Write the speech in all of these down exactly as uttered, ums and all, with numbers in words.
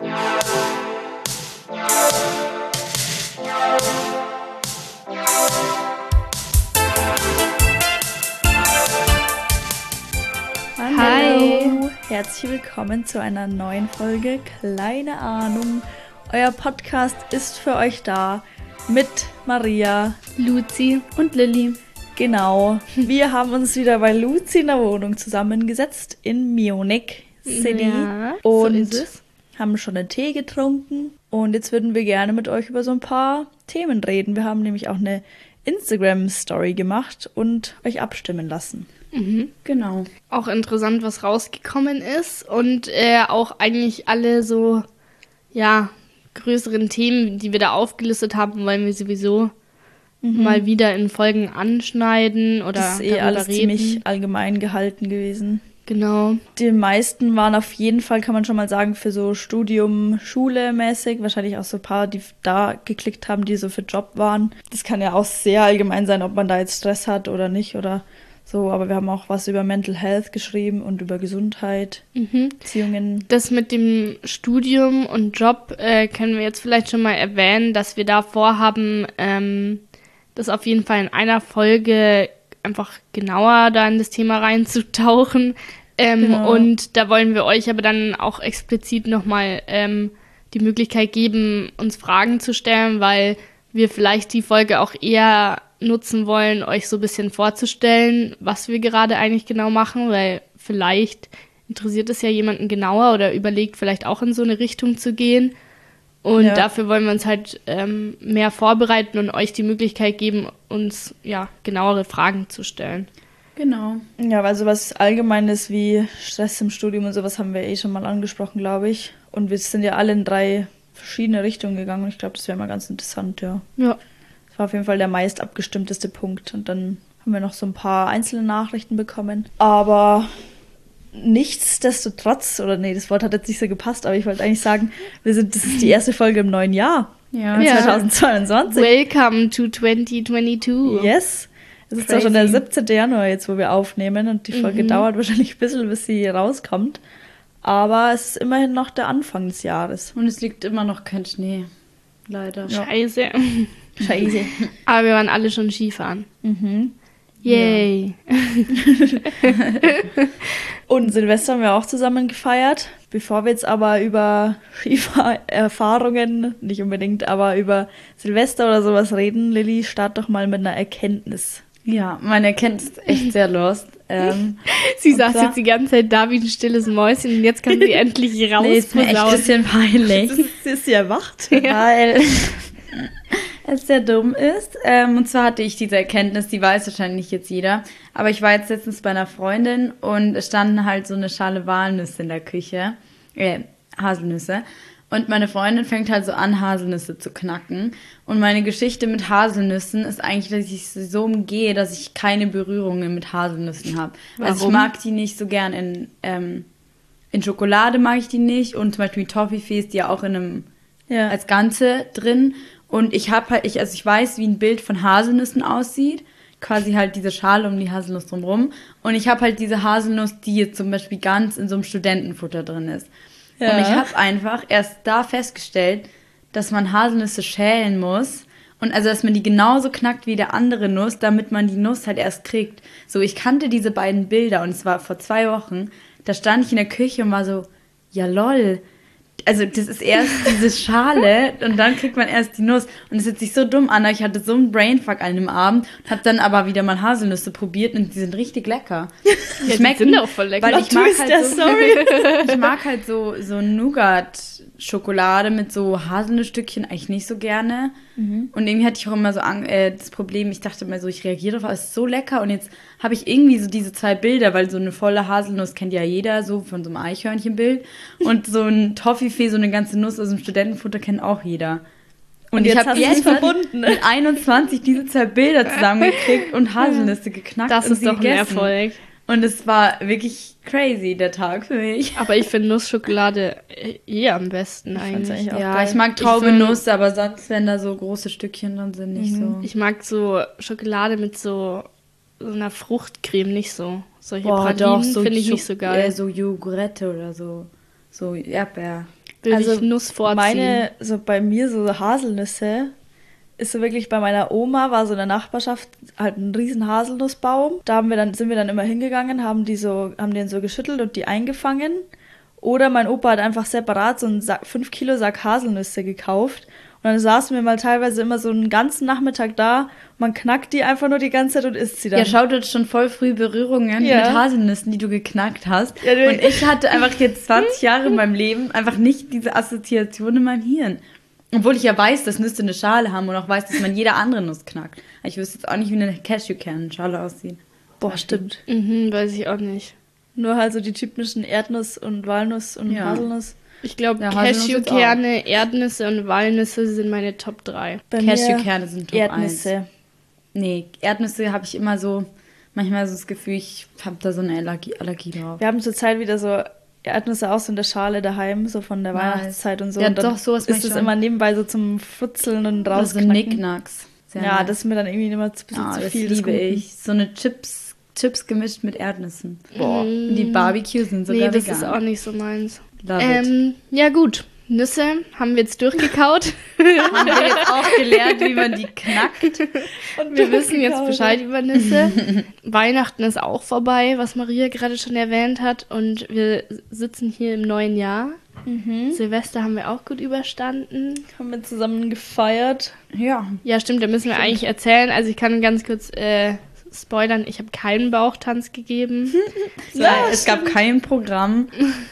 Hallo, herzlich willkommen zu einer neuen Folge Kleine Ahnung. Euer Podcast ist für euch da mit Maria, Luzi und Lilly. Genau, wir haben uns wieder bei Luzi in der Wohnung zusammengesetzt in Munich City Ja, und so ist es. haben schon einen Tee getrunken und jetzt würden wir gerne mit euch über so ein paar Themen reden. Wir haben nämlich auch eine Instagram-Story gemacht und euch abstimmen lassen. Mhm. Genau. Auch interessant, was rausgekommen ist und äh, auch eigentlich alle so, ja, größeren Themen, die wir da aufgelistet haben, wollen wir sowieso mhm. mal wieder in Folgen anschneiden oder Das ist eh darüber alles reden. ziemlich allgemein gehalten gewesen. Genau. Die meisten waren auf jeden Fall, kann man schon mal sagen, für so Studium, Schule mäßig. Wahrscheinlich auch so ein paar, die da geklickt haben, die so für Job waren. Das kann ja auch sehr allgemein sein, ob man da jetzt Stress hat oder nicht oder so. Aber wir haben auch was über Mental Health geschrieben und über Gesundheit, Mhm. Beziehungen. Das mit dem Studium und Job äh, können wir jetzt vielleicht schon mal erwähnen, dass wir da vorhaben, ähm, das auf jeden Fall in einer Folge einfach genauer da in das Thema reinzutauchen. Ähm, Genau. Und da wollen wir euch aber dann auch explizit nochmal ähm, die Möglichkeit geben, uns Fragen zu stellen, weil wir vielleicht die Folge auch eher nutzen wollen, euch so ein bisschen vorzustellen, was wir gerade eigentlich genau machen, weil vielleicht interessiert es ja jemanden genauer oder überlegt vielleicht auch in so eine Richtung zu gehen. Und Ja. dafür wollen wir uns halt ähm, mehr vorbereiten und euch die Möglichkeit geben, uns ja genauere Fragen zu stellen. Genau. Ja, weil sowas Allgemeines wie Stress im Studium und sowas haben wir eh schon mal angesprochen, glaube ich. Und wir sind ja alle in drei verschiedene Richtungen gegangen und ich glaube, das wäre mal ganz interessant, ja. Ja. Das war auf jeden Fall der meist abgestimmteste Punkt. Und dann haben wir noch so ein paar einzelne Nachrichten bekommen. Aber nichtsdestotrotz, oder nee, das Wort hat jetzt nicht so gepasst, aber ich wollte eigentlich sagen, wir sind, das ist die erste Folge im neuen Jahr. Ja. Ja. zweitausendzweiundzwanzig. Welcome to twenty twenty-two. Yes. Es ist zwar Crazy. schon der siebzehnten Januar jetzt, wo wir aufnehmen und die Folge Mhm. dauert wahrscheinlich ein bisschen, bis sie rauskommt. Aber es ist immerhin noch der Anfang des Jahres. Und es liegt immer noch kein Schnee. Leider. Scheiße. Scheiße. Aber wir waren alle schon Skifahren. Mhm. Yay. Und Silvester haben wir auch zusammen gefeiert. Bevor wir jetzt aber über Skifahrerfahrungen, nicht unbedingt, aber über Silvester oder sowas reden, Lilly, start doch mal mit einer Erkenntnis. Ja, meine Erkenntnis ist echt sehr lost. Ähm, Sie Und saß zwar- jetzt die ganze Zeit da wie ein stilles Mäuschen und jetzt kann sie endlich raus. nee, ist mir echt ein bisschen peinlich. Sie ist ja erwacht. Weil es sehr dumm ist. Ähm, und zwar hatte ich diese Erkenntnis, die weiß wahrscheinlich jetzt jeder. Aber ich war jetzt letztens bei einer Freundin und es standen halt so eine Schale Walnüsse in der Küche. Äh, Haselnüsse. Und meine Freundin fängt halt so an, Haselnüsse zu knacken. Und meine Geschichte mit Haselnüssen ist eigentlich, dass ich sie so umgehe, dass ich keine Berührungen mit Haselnüssen habe. Also ich Warum? mag die nicht so gern in, ähm, in Schokolade mag ich die nicht. Und zum Beispiel Toffifee ist die ja auch in einem Ja. als Ganze drin. Und ich habe halt, ich, also ich weiß, wie ein Bild von Haselnüssen aussieht. Quasi halt diese Schale um die Haselnuss drumherum. Und ich habe halt diese Haselnuss, die jetzt zum Beispiel ganz in so einem Studentenfutter drin ist. Ja. Und ich habe einfach erst da festgestellt, dass man Haselnüsse schälen muss. Und also, dass man die genauso knackt wie der andere Nuss, damit man die Nuss halt erst kriegt. So, ich kannte diese beiden Bilder und es war vor zwei Wochen. Da stand ich in der Küche und war so, ja lol. Also das ist erst diese Schale und dann kriegt man erst die Nuss. Und es hört sich so dumm an, aber ich hatte so einen Brainfuck an dem Abend und habe dann aber wieder mal Haselnüsse probiert und die sind richtig lecker. Die Ja, die sind auch voll lecker. Weil ich mag Twist halt der so, Story. ich mag halt so, so Nougat-Schokolade mit so Haselnussstückchen eigentlich nicht so gerne. Und irgendwie hatte ich auch immer so Ang- äh, das Problem, ich dachte immer so, ich reagiere darauf, es ist so lecker. Und jetzt habe ich irgendwie so diese zwei Bilder, weil so eine volle Haselnuss kennt ja jeder, so von so einem Eichhörnchenbild. Und so ein Toffifee, so eine ganze Nuss aus dem Studentenfutter kennt auch jeder. Und, Und ich jetzt habe hast du es jetzt verbunden, ne? mit einundzwanzig diese zwei Bilder zusammengekriegt und Haselnüsse geknackt Das und ist sie doch ein gegessen. Erfolg. Und es war wirklich crazy, der Tag für mich. Aber ich finde Nussschokolade äh, eh am besten fand's eigentlich. eigentlich auch Ja, geil. ich mag Traube Ich find- Nuss, aber sonst, wenn da so große Stückchen drin sind, nicht so. Ich mag so Schokolade mit so, so einer Fruchtcreme nicht so. Solche Boah, Pralinen doch, so finde ich Scho- nicht so geil. Äh, so Jogurette oder so. So Erdbeer. Will Also ich Nuss vorziehen. meine, so bei mir so Haselnüsse, ist so wirklich bei meiner Oma, war so in der Nachbarschaft halt ein riesen Haselnussbaum. Da haben wir dann, sind wir dann immer hingegangen, haben die so, haben den so geschüttelt und die eingefangen. Oder mein Opa hat einfach separat so einen Sack, fünf Kilo Sack Haselnüsse gekauft. Und dann saßen wir mal teilweise immer so einen ganzen Nachmittag da. Man knackt die einfach nur die ganze Zeit und isst sie dann. Ja, schau, du hattest schon voll früh Berührungen Ja. mit Haselnüssen, die du geknackt hast. Ja, du- und ich hatte einfach jetzt zwanzig Jahre in meinem Leben einfach nicht diese Assoziation in meinem Hirn. Obwohl ich ja weiß, dass Nüsse eine Schale haben und auch weiß, dass man jede andere Nuss knackt. Ich wüsste jetzt auch nicht, wie eine Cashewkernschale aussieht. Boah, stimmt. Mhm, weiß ich auch nicht. Nur halt so die typischen Erdnuss und Walnuss und Ja. Haselnuss. Ich glaube, Ja, Haselnuss jetzt Cashewkerne, Erdnüsse und Walnüsse sind meine Top drei. Bei mir Cashewkerne sind Top Erdnüsse. Nee, Erdnüsse habe ich immer so, manchmal so das Gefühl, ich habe da so eine Allergie, Allergie drauf. Wir haben zurzeit wieder so Erdnüsse aus in der Schale daheim, so von der Nice. Weihnachtszeit und so. Ja, und dann doch, sowas mag ist ich es schon. immer nebenbei so zum Futzeln und Oder so rausknacken. Nicknacks. Sehr Ja, nice. das ist mir dann irgendwie immer zu, bisschen Ah, zu das viel. des liebe Guten. ich. So eine Chips, Chips gemischt mit Erdnüssen. Boah. Und die Barbecue sind sogar Nee, das vegan. ist auch nicht so meins. Love it. Ähm, ja gut, Nüsse haben wir jetzt durchgekaut. Haben wir jetzt auch gelernt, wie man die knackt. Und Wir wissen jetzt Bescheid über Nüsse. Weihnachten ist auch vorbei, was Maria gerade schon erwähnt hat. Und wir sitzen hier im neuen Jahr. Mhm. Silvester haben wir auch gut überstanden. Haben wir zusammen gefeiert. Ja. Ja, stimmt, da müssen wir eigentlich erzählen. Also ich kann ganz kurz äh, spoilern, ich habe keinen Bauchtanz gegeben. Ja, es gab kein Programm.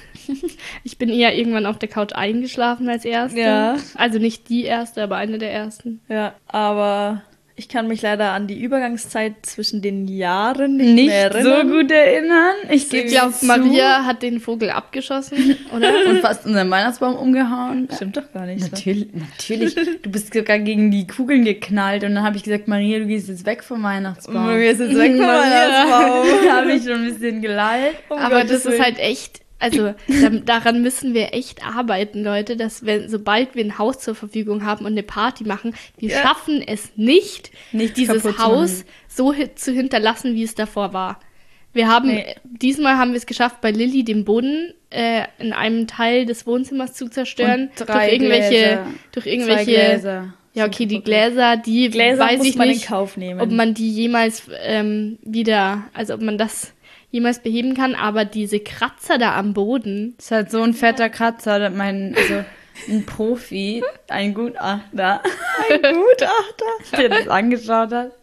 Ich bin eher irgendwann auf der Couch eingeschlafen als Erste. Ja. Also nicht die Erste, aber eine der Ersten. Ja, aber ich kann mich leider an die Übergangszeit zwischen den Jahren nicht, Nicht mehr so erinnern. gut erinnern. Ich Ich gebe glaube, Maria hat den Vogel abgeschossen, oder? und fast unseren Weihnachtsbaum umgehauen. Stimmt doch gar nicht. Natürlich, natürlich. Du bist sogar gegen die Kugeln geknallt und dann habe ich gesagt, Maria, du gehst jetzt weg vom Weihnachtsbaum. So. Wir sind weg vom Weihnachtsbaum. Da habe ich schon ein bisschen gelallt. Um Aber Gottes das ist Willen. halt echt, also da, daran müssen wir echt arbeiten, Leute, dass wenn, sobald wir ein Haus zur Verfügung haben und eine Party machen, wir Ja. schaffen es nicht, Nichts dieses kaputt zu Haus machen. so hi- zu hinterlassen, wie es davor war. Wir haben, Nee. diesmal haben wir es geschafft, bei Lilly den Boden äh, in einem Teil des Wohnzimmers zu zerstören. Und drei durch irgendwelche, Gläser. durch Zwei irgendwelche, Gläser. ja okay, die Gläser, die Gläser weiß muss ich man nicht, in Kauf nehmen. ob man die jemals ähm, wieder, also ob man das jemals beheben kann, aber diese Kratzer da am Boden, Das ist halt so ein fetter Kratzer, dass mein, also ein Profi, ein Gutachter, Ein Gutachter. der das angeschaut hat.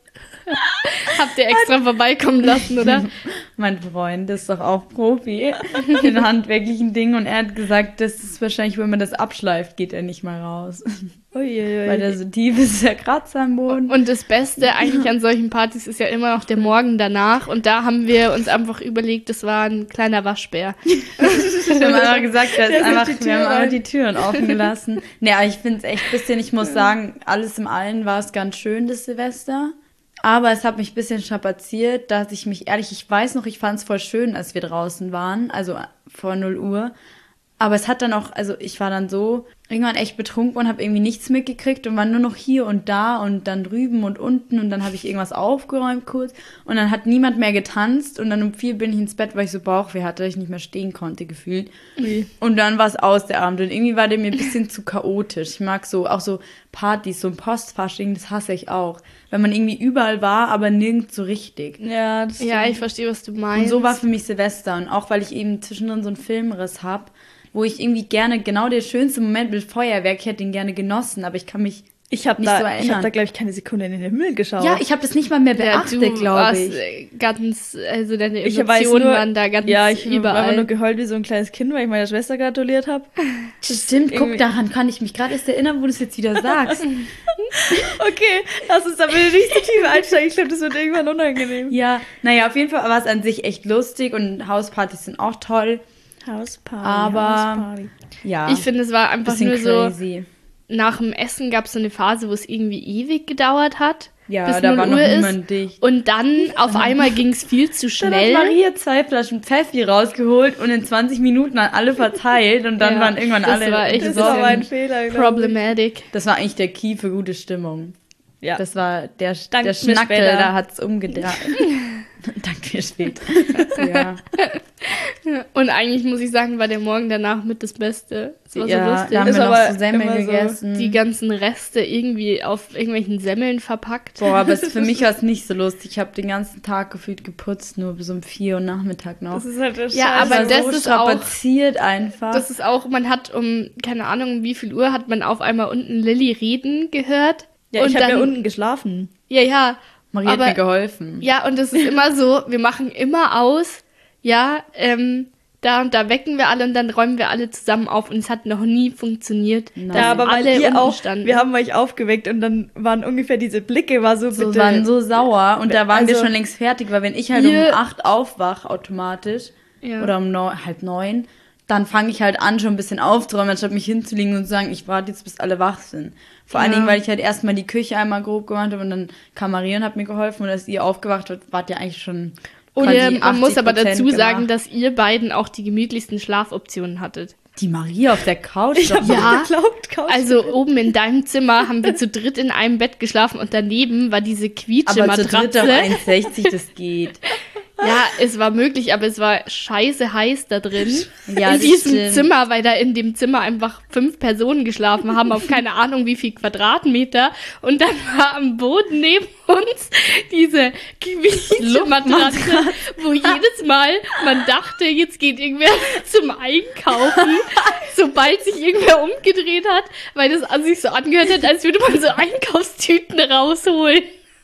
habt ihr extra vorbeikommen lassen, oder? Mein Freund ist doch auch Profi in handwerklichen Dingen und er hat gesagt, das ist wahrscheinlich, wenn man das abschleift, geht er nicht mal raus. Uiuiui. Weil der so tief ist, der Kratzer am Boden. Und das Beste eigentlich an solchen Partys ist ja immer noch der Morgen danach und da haben wir uns einfach überlegt, das war ein kleiner Waschbär. Wir haben einfach gesagt, da ist Der ist einfach, durch die wir haben Tür einfach rein. die Türen offen gelassen. Nee, aber ich finde es echt ein bisschen, ich muss sagen, alles im Allen war es ganz schön, das Silvester. Aber es hat mich ein bisschen strapaziert, dass ich mich, ehrlich, ich weiß noch, ich fand es voll schön, als wir draußen waren, also vor null Uhr. Aber es hat dann auch, also ich war dann so irgendwann echt betrunken und habe irgendwie nichts mitgekriegt und war nur noch hier und da und dann drüben und unten und dann habe ich irgendwas aufgeräumt kurz und dann hat niemand mehr getanzt und dann um vier bin ich ins Bett, weil ich so Bauchweh hatte, dass ich nicht mehr stehen konnte gefühlt. Und dann war es aus der Abend und irgendwie war der mir ein bisschen zu chaotisch. Ich mag so, auch so Partys, so ein Postfasching, das hasse ich auch. Wenn man irgendwie überall war, aber nirgends so richtig. Ja, das Ja, stimmt. ich verstehe, was du meinst. Und so war für mich Silvester. Und auch weil ich eben zwischendrin so einen Filmriss habe, wo ich irgendwie gerne, genau der schönste Moment mit Feuerwerk, ich hätte den gerne genossen, aber ich kann mich Ich habe nicht da, so ich erinnern. hab da glaube ich, keine Sekunde in den Himmel geschaut. Ja, ich habe das nicht mal mehr ja, beachtet, du glaube warst ich. äh, ganz, also deine ich weiß Emotionen nur, waren da ganz ja, ich habe überall. einfach nur geheult wie so ein kleines Kind, weil ich meiner Schwester gratuliert habe. Stimmt, guck, irgendwie- daran kann ich mich gerade erst erinnern, wo du es jetzt wieder sagst. Okay, lass uns da bitte nicht zu tief einsteigen. Ich glaube, das wird irgendwann unangenehm. Ja, naja, auf jeden Fall war es an sich echt lustig und Hauspartys sind auch toll. Hausparty, Aber- Hausparty. Ja, Ich finde, es war einfach bisschen nur so, crazy. nach dem Essen gab es so eine Phase, wo es irgendwie ewig gedauert hat. Ja, bis da null war noch Uhr ist. niemand dicht. Und dann auf einmal ging es viel zu Dann hat schnell. Maria zwei Flaschen Pfeffi rausgeholt und in zwanzig Minuten an alle verteilt und dann Ja, waren irgendwann das alle war echt Das so war ein mein Fehler, glaube ich. Problematic. Das war eigentlich der Key für gute Stimmung. Ja. Das war der, Dank der mir Schnackel, später. da hat's umgedreht. Dank dir spät. Ja. Und eigentlich muss ich sagen, war der Morgen danach mit das Beste. Es war ja, so lustig. da haben Ist wir aber noch so Semmeln immer so gegessen. Die ganzen Reste irgendwie auf irgendwelchen Semmeln verpackt. Boah, aber es, für mich war es nicht so lustig. Ich habe den ganzen Tag gefühlt geputzt, nur bis um vier Uhr Nachmittag noch. Das ist halt der Ja, Scheiß. aber Ich war das so ist auch- strapaziert einfach. Das ist auch, man hat um, keine Ahnung, um wie viel Uhr hat man auf einmal unten Lilly reden gehört. Ja, ich und habe ja dann- unten geschlafen. Ja, ja. Maria aber, hat mir geholfen. Ja, und es ist immer so, wir machen immer aus, ja, ähm, da und da wecken wir alle und dann räumen wir alle zusammen auf und es hat noch nie funktioniert. Nein. dass Ja, aber weil alle ihr unten auch, standen. wir haben euch aufgeweckt und dann waren ungefähr diese Blicke, war so, So bitte. waren so sauer und da waren wir Also- schon längst fertig, weil wenn ich halt Ihr- um acht aufwach automatisch Ja. oder um neun, halb neun, dann fange ich halt an, schon ein bisschen aufzuräumen, anstatt mich hinzulegen und zu sagen, ich warte jetzt, bis alle wach sind. Vor allen Ja. Dingen, weil ich halt erstmal die Küche einmal grob gemacht habe und dann kam Maria und hat mir geholfen und als ihr aufgewacht wart, wart ihr eigentlich schon Und quasi ihr, man muss aber achtzig dazu Prozent sagen, gemacht. dass ihr beiden auch die gemütlichsten Schlafoptionen hattet. Die Maria auf der Couch. Ich hab doch- Ja. geglaubt, Couch. Also oben in deinem Zimmer haben wir zu dritt in einem Bett geschlafen und daneben war diese aber zu Quietsche-Matratze. dritt auf eins sechzig, das geht. Ja, es war möglich, aber es war scheiße heiß da drin. Ja, in das diesem stimmt. Zimmer, weil da in dem Zimmer einfach fünf Personen geschlafen haben, auf keine Ahnung wie viel Quadratmeter. Und dann war am Boden neben uns diese Quietsche-Matratze, wo jedes Mal man dachte, jetzt geht irgendwer zum Einkaufen, sobald sich irgendwer umgedreht hat, weil das an sich so angehört hat, als würde man so Einkaufstüten rausholen.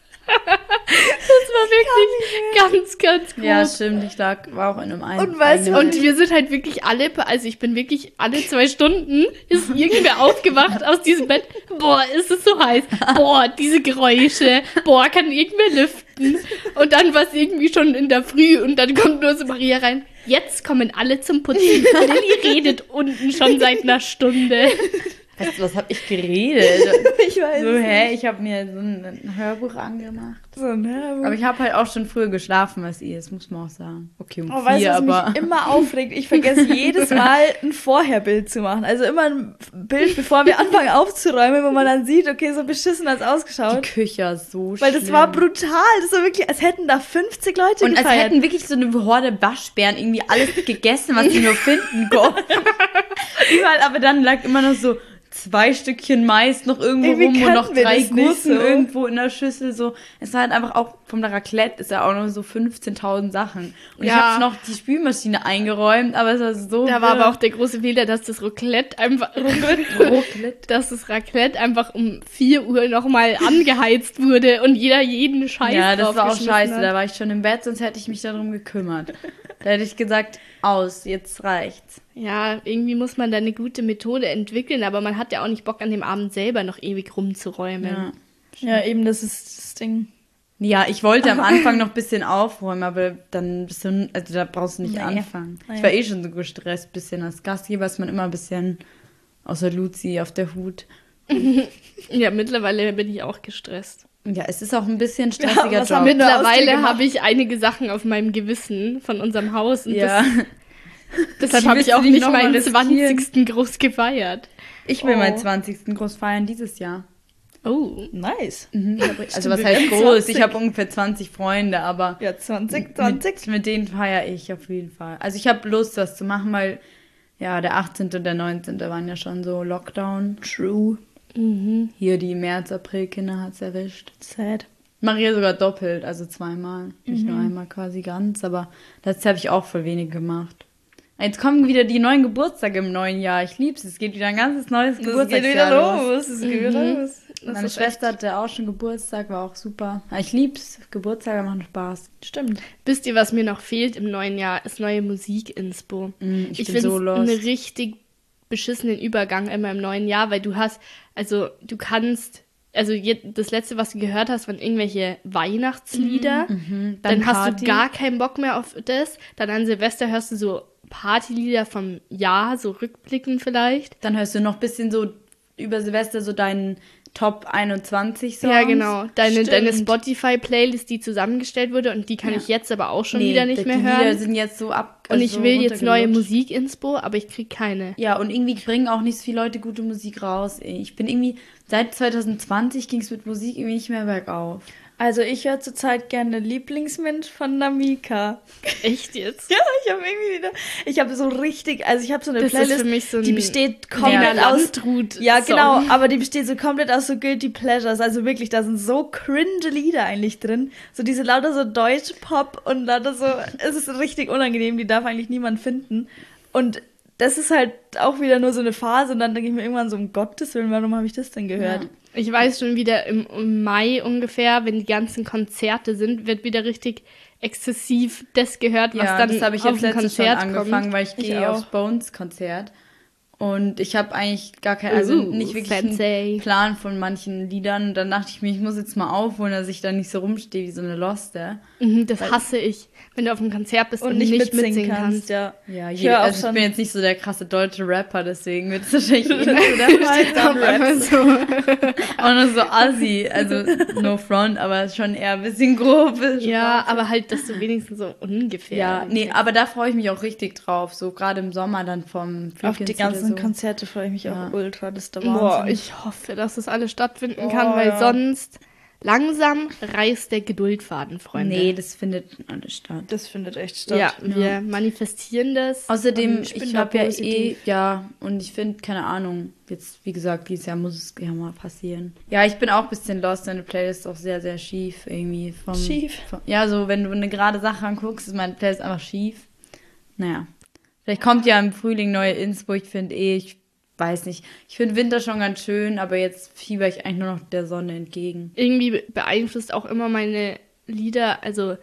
Das war wirklich ganz, ganz groß. Ja, stimmt, ich lag, war auch in einem ein Und weißt du, eigenen Und wir sind halt wirklich alle, also ich bin wirklich alle zwei Stunden, ist irgendwer aufgewacht aus diesem Bett. Boah, ist es so heiß. Boah, diese Geräusche. Boah, kann irgendwer lüften. Und dann war es irgendwie schon in der Früh und dann kommt nur so Maria rein. Jetzt kommen alle zum Putzen. Lilly redet unten schon seit einer Stunde. Was, was hab ich geredet? ich weiß So, es hä, nicht. ich habe mir so ein, ein Hörbuch angemacht. So, ne? Aber ich habe halt auch schon früher geschlafen als ihr, das muss man auch sagen. Okay, um Oh, weißt du, vier, was aber... mich immer aufregt? Ich vergesse jedes Mal ein Vorherbild zu machen. Also immer ein Bild, bevor wir anfangen aufzuräumen, wo man dann sieht, okay, so beschissen hat es Die ausgeschaut. Küche ist so Weil das schlimm. war brutal. Das war wirklich, als hätten da fünfzig Leute Und als gefeiert. hätten wirklich so eine Horde Waschbären irgendwie alles gegessen, was sie nur finden konnten. Überall, aber dann lag immer noch so zwei Stückchen Mais noch irgendwo Irgendwie rum und kannten noch wir drei das nicht Gurken so. irgendwo in der Schüssel. So, es war halt einfach auch vom Raclette ist ja auch noch so fünfzehntausend Sachen. Und ich Ja. habe noch die Spülmaschine eingeräumt, aber es war so. Da war wirr. aber auch der große Fehler, dass das Raclette einfach, Raclette. dass das Raclette einfach um vier Uhr nochmal angeheizt wurde und jeder jeden Scheiß Ja, das war auch draufgeschmissen scheiße. hat. Da war ich schon im Bett, sonst hätte ich mich darum gekümmert. Da hätte ich gesagt, aus, jetzt reicht's. Ja, irgendwie muss man da eine gute Methode entwickeln, aber man hat ja auch nicht Bock, an dem Abend selber noch ewig rumzuräumen. Ja. Ja, eben, das ist das Ding. Ja, ich wollte am Anfang noch ein bisschen aufräumen, aber dann bist du, also da brauchst du nicht Nee. anfangen. Nein. Ich war eh schon so gestresst, bisschen als Gastgeber ist man immer ein bisschen außer Luzi auf der Hut. Ja, mittlerweile bin ich auch gestresst. Ja, es ist auch ein bisschen stressiger Ja, was Job. haben wir- Nur Ausdrücke Mittlerweile gemacht. habe ich einige Sachen auf meinem Gewissen von unserem Haus und Ja, das, deshalb Die habe willst ich du auch nicht nicht noch mal meinen riskieren? zwanzigsten groß gefeiert. ich will Oh. meinen zwanzigsten groß feiern dieses Jahr. Oh. Nice. Mhm, ich hab- also Stimmt, was wir heißt werden groß? zwanzig. Ich habe ungefähr zwanzig Freunde, aber Ja, zwanzig, zwanzig. Mit, mit denen feiere ich auf jeden Fall. Also ich habe Lust, das zu machen, weil ja, der achtzehnte und der neunzehnte waren ja schon so Lockdown. True. Mhm. Hier die März, April Kinder hat's erwischt. Sad. Maria sogar doppelt, also zweimal. Nicht nur einmal quasi ganz, aber das habe ich auch voll wenig gemacht. Jetzt kommen wieder die neuen Geburtstage im neuen Jahr. Ich lieb's. Es geht wieder ein ganzes neues Das geht Geburtstagsjahr wieder los. los. Es geht wieder Mhm. los. Das Meine ist Schwester hatte auch schon Geburtstag, war auch super. Ja, ich lieb's. Geburtstage machen Spaß. Stimmt. Wisst ihr, was mir noch fehlt im neuen Jahr? Ist neue Musik-Inspo. Mm, ich Ich bin finde so es lost. einen richtig beschissenen Übergang immer im neuen Jahr, weil du hast, also du kannst, also je, das letzte, was du gehört hast, waren irgendwelche Weihnachtslieder. Mhm, Dann, hast Party. du gar keinen Bock mehr auf das. Dann an Silvester hörst du so Partylieder vom Jahr, so rückblickend vielleicht. Dann hörst du noch ein bisschen so über Silvester so deinen Top einundzwanzig Songs. Ja, genau. Deine, Stimmt. deine Spotify-Playlist, die zusammengestellt wurde und die kann Ja. ich jetzt aber auch schon Nee, wieder nicht die mehr Lieder hören. sind jetzt so ab. Und also ich so will jetzt neue runtergelutscht. Musik-Inspo, aber ich krieg keine. Ja, und irgendwie bringen auch nicht so viele Leute gute Musik raus. Ey. Ich bin irgendwie, seit zwanzig zwanzig ging es mit Musik irgendwie nicht mehr bergauf. Also ich höre zurzeit gerne Lieblingsmensch von Namika. Echt jetzt? Ja, ich habe irgendwie wieder, ich habe so richtig, also ich habe so eine Das ist Playlist, für mich so ein die besteht komplett Lena aus, Landrut ja Song. genau, aber die besteht so komplett aus so Guilty Pleasures, also wirklich, da sind so cringe Lieder eigentlich drin, so diese lauter so Deutsch-Pop und lauter so, es ist richtig unangenehm, die darf eigentlich niemand finden und das ist halt auch wieder nur so eine Phase und dann denke ich mir irgendwann so, um Gottes Willen, warum habe ich das denn gehört? Ja. Ich weiß schon wieder im, im Mai ungefähr, wenn die ganzen Konzerte sind, wird wieder richtig exzessiv das gehört, was Ja, dann das habe ich auf jetzt dem letztens schon Konzert angefangen, kommt. weil ich, Ich gehe auch. aufs Bones-Konzert. Und ich habe eigentlich gar keinen, also Uh, nicht wirklich fancy. einen Plan von manchen Liedern. Und dann dachte ich mir, ich muss jetzt mal aufholen, dass ich da nicht so rumstehe wie so eine Loste. Mhm, das hasse ich, wenn du auf einem Konzert bist und, Und nicht, nicht mitsingen, mitsingen kannst, kannst. ja. Ja, Ich je, höre auch also ich schon- bin jetzt nicht so der krasse deutsche Rapper, deswegen wird es wahrscheinlich eh nicht so der Fall. Dann Einfach so. Auch nur so assi, also no front, aber schon eher ein bisschen grob. Ja, aber halt, dass du wenigstens so ungefähr. Ja, nee, aber da freue ich mich auch richtig drauf. So gerade im Sommer dann vom Auf die Frequency ganzen oder so. Konzerte freue ich mich Ja. auch ultra, das ist der Wahnsinn. Boah, ich hoffe, dass das alles stattfinden kann, Oh, weil ja. sonst langsam reißt der Geduldfaden, Freunde. Nee, das findet alles statt. Das findet echt statt. ja, wir manifestieren das. Außerdem, Ich bin ich da habe ja eh, positiv. ja, und ich finde, keine Ahnung, jetzt, wie gesagt, dieses Jahr muss es ja mal passieren. Ja, ich bin auch ein bisschen lost, deine Playlist ist auch sehr, sehr schief irgendwie. Vom, Schief? Vom, ja, so, wenn du eine gerade Sache anguckst, ist meine Playlist einfach schief. Naja, vielleicht kommt ja im Frühling neue Inspo, ich finde eh, ich weiß nicht. Ich finde Winter schon ganz schön, aber jetzt fieber ich eigentlich nur noch der Sonne entgegen. Irgendwie beeinflusst auch immer meine Lieder, also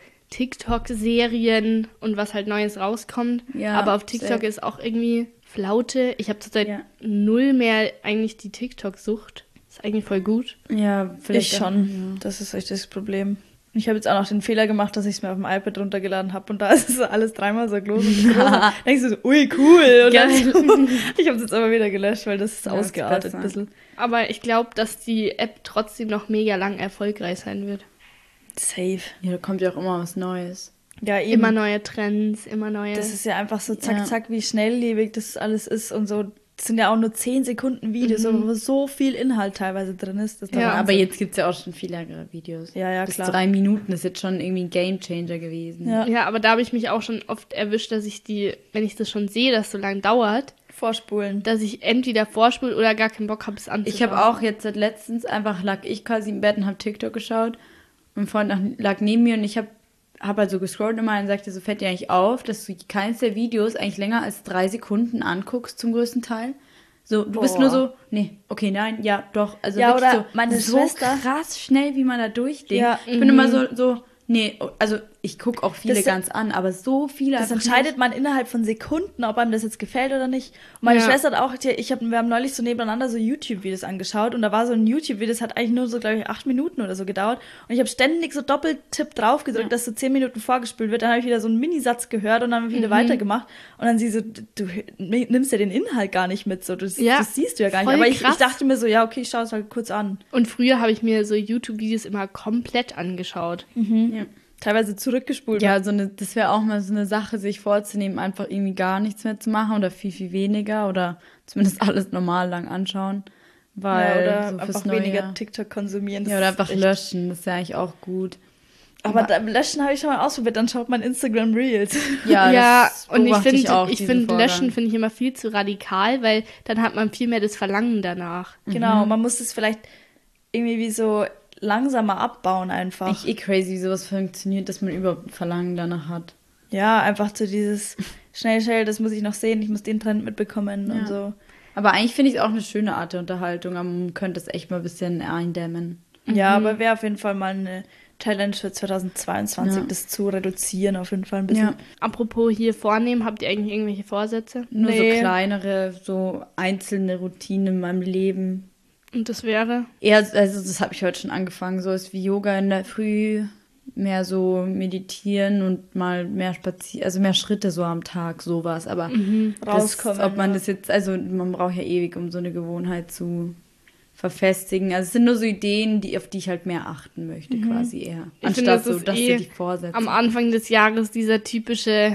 TikTok-Serien und was halt Neues rauskommt. Ja, aber auf TikTok safe. ist auch irgendwie Flaute. Ich habe zurzeit Ja. null mehr eigentlich die TikTok-Sucht. Ist eigentlich voll gut. Ja, Ich vielleicht schon. Das ist echt das Problem. Ich habe jetzt auch noch den Fehler gemacht, dass ich es mir auf dem iPad runtergeladen habe und da ist es so alles dreimal so groß. Und so groß. Dann denkst du so, ui, cool. Und dann so, ich habe es jetzt aber wieder gelöscht, weil das ist Ja, ist ausgeartet besser. ein bisschen. Aber ich glaube, dass die App trotzdem noch mega lang erfolgreich sein wird. Safe. Ja, da kommt ja auch immer was Neues. Ja, eben. Immer neue Trends, immer neue... Das ist ja einfach so zack, Ja. zack, wie schnelllebig das alles ist und so. Das sind ja auch nur zehn Sekunden Videos, Mhm. wo so viel Inhalt teilweise drin ist. Das ist der Ja, Aber Wahnsinn. jetzt gibt es ja auch schon viel längere Videos. Ja, ja, Bis klar. drei Minuten ist jetzt schon irgendwie ein Gamechanger gewesen. Ja. Ja, aber da habe ich mich auch schon oft erwischt, dass ich die, wenn ich das schon sehe, dass so lange dauert, Vorspulen. dass ich entweder vorspule oder gar keinen Bock habe, es anzuschauen. Ich habe auch jetzt seit letztens einfach, lag ich quasi im Bett und habe TikTok geschaut und ein Freund nach- lag neben mir und ich habe hab halt so gescrollt immer und sagte, so fällt dir eigentlich auf, dass du keins der Videos eigentlich länger als drei Sekunden anguckst zum größten Teil. So, du bist Boah. nur so, nee, okay, nein, ja, doch. Also Ja, wirklich oder so, meine so Schwester- krass schnell, wie man da durchdenkt. Ja. Ich bin immer so, so, nee, also ich gucke auch viele Das- ganz an, aber so viele Das einfach entscheidet man innerhalb von Sekunden, ob einem das jetzt gefällt oder nicht. Und meine Ja. Schwester hat auch, die- ich hab, wir haben neulich so nebeneinander so YouTube-Videos angeschaut und da war so ein YouTube-Video, das hat eigentlich nur so, glaube ich, acht Minuten oder so gedauert. Und ich habe ständig so Doppeltipp drauf gedrückt, Ja. dass so zehn Minuten vorgespült wird. Dann habe ich wieder so einen Minisatz gehört und dann habe ich wieder Mhm. weitergemacht. Und dann sie so, du, du nimmst ja den Inhalt gar nicht mit, so, das, Ja, das siehst du ja gar nicht. voll Aber ich, ich krass. dachte mir so, ja, okay, ich schaue es halt kurz an. Und früher habe ich mir so YouTube-Videos immer komplett angeschaut. Ja. Teilweise zurückgespult. Ja, so eine, das wäre auch mal so eine Sache, sich vorzunehmen, einfach irgendwie gar nichts mehr zu machen oder viel, viel weniger oder zumindest alles normal lang anschauen. Weil Ja, oder so fürs einfach Neue, weniger TikTok konsumieren. das ja, oder ist einfach echt- löschen, das ist ja eigentlich auch gut. Aber da, löschen habe ich schon mal ausprobiert, dann schaut man Instagram Reels. Ja, Ja, das und ich beobachte finde, auch, ich diesen finde, Vorgang. löschen finde ich immer viel zu radikal, weil dann hat man viel mehr das Verlangen danach. Genau, man muss es vielleicht irgendwie wie so langsamer abbauen einfach. Eigentlich eh crazy, wie sowas funktioniert, dass man überhaupt ein Verlangen danach hat. Ja, einfach so dieses schnell, schnell, das muss ich noch sehen, ich muss den Trend mitbekommen Ja. und so. Aber eigentlich finde ich es auch eine schöne Art der Unterhaltung, aber man könnte es echt mal ein bisschen eindämmen. Ja, aber wäre auf jeden Fall mal eine Challenge für zweitausendzweiundzwanzig, Ja. das zu reduzieren auf jeden Fall ein bisschen. Ja. Apropos hier vornehmen, habt ihr eigentlich irgendwelche Vorsätze? Nur Nee. so kleinere, so einzelne Routinen in meinem Leben. Und das wäre? Eher, also das habe ich heute schon angefangen, so ist wie Yoga in der Früh, mehr so meditieren und mal mehr spazieren, also mehr Schritte so am Tag, sowas. Aber Rauskommen, das, ob man ja. das jetzt, also man braucht ja ewig, um so eine Gewohnheit zu verfestigen. Also es sind nur so Ideen, die, auf die ich halt mehr achten möchte, quasi eher. Ich Anstatt finde, das so, ist dass eh du dich vorsetzt. Am Anfang des Jahres dieser typische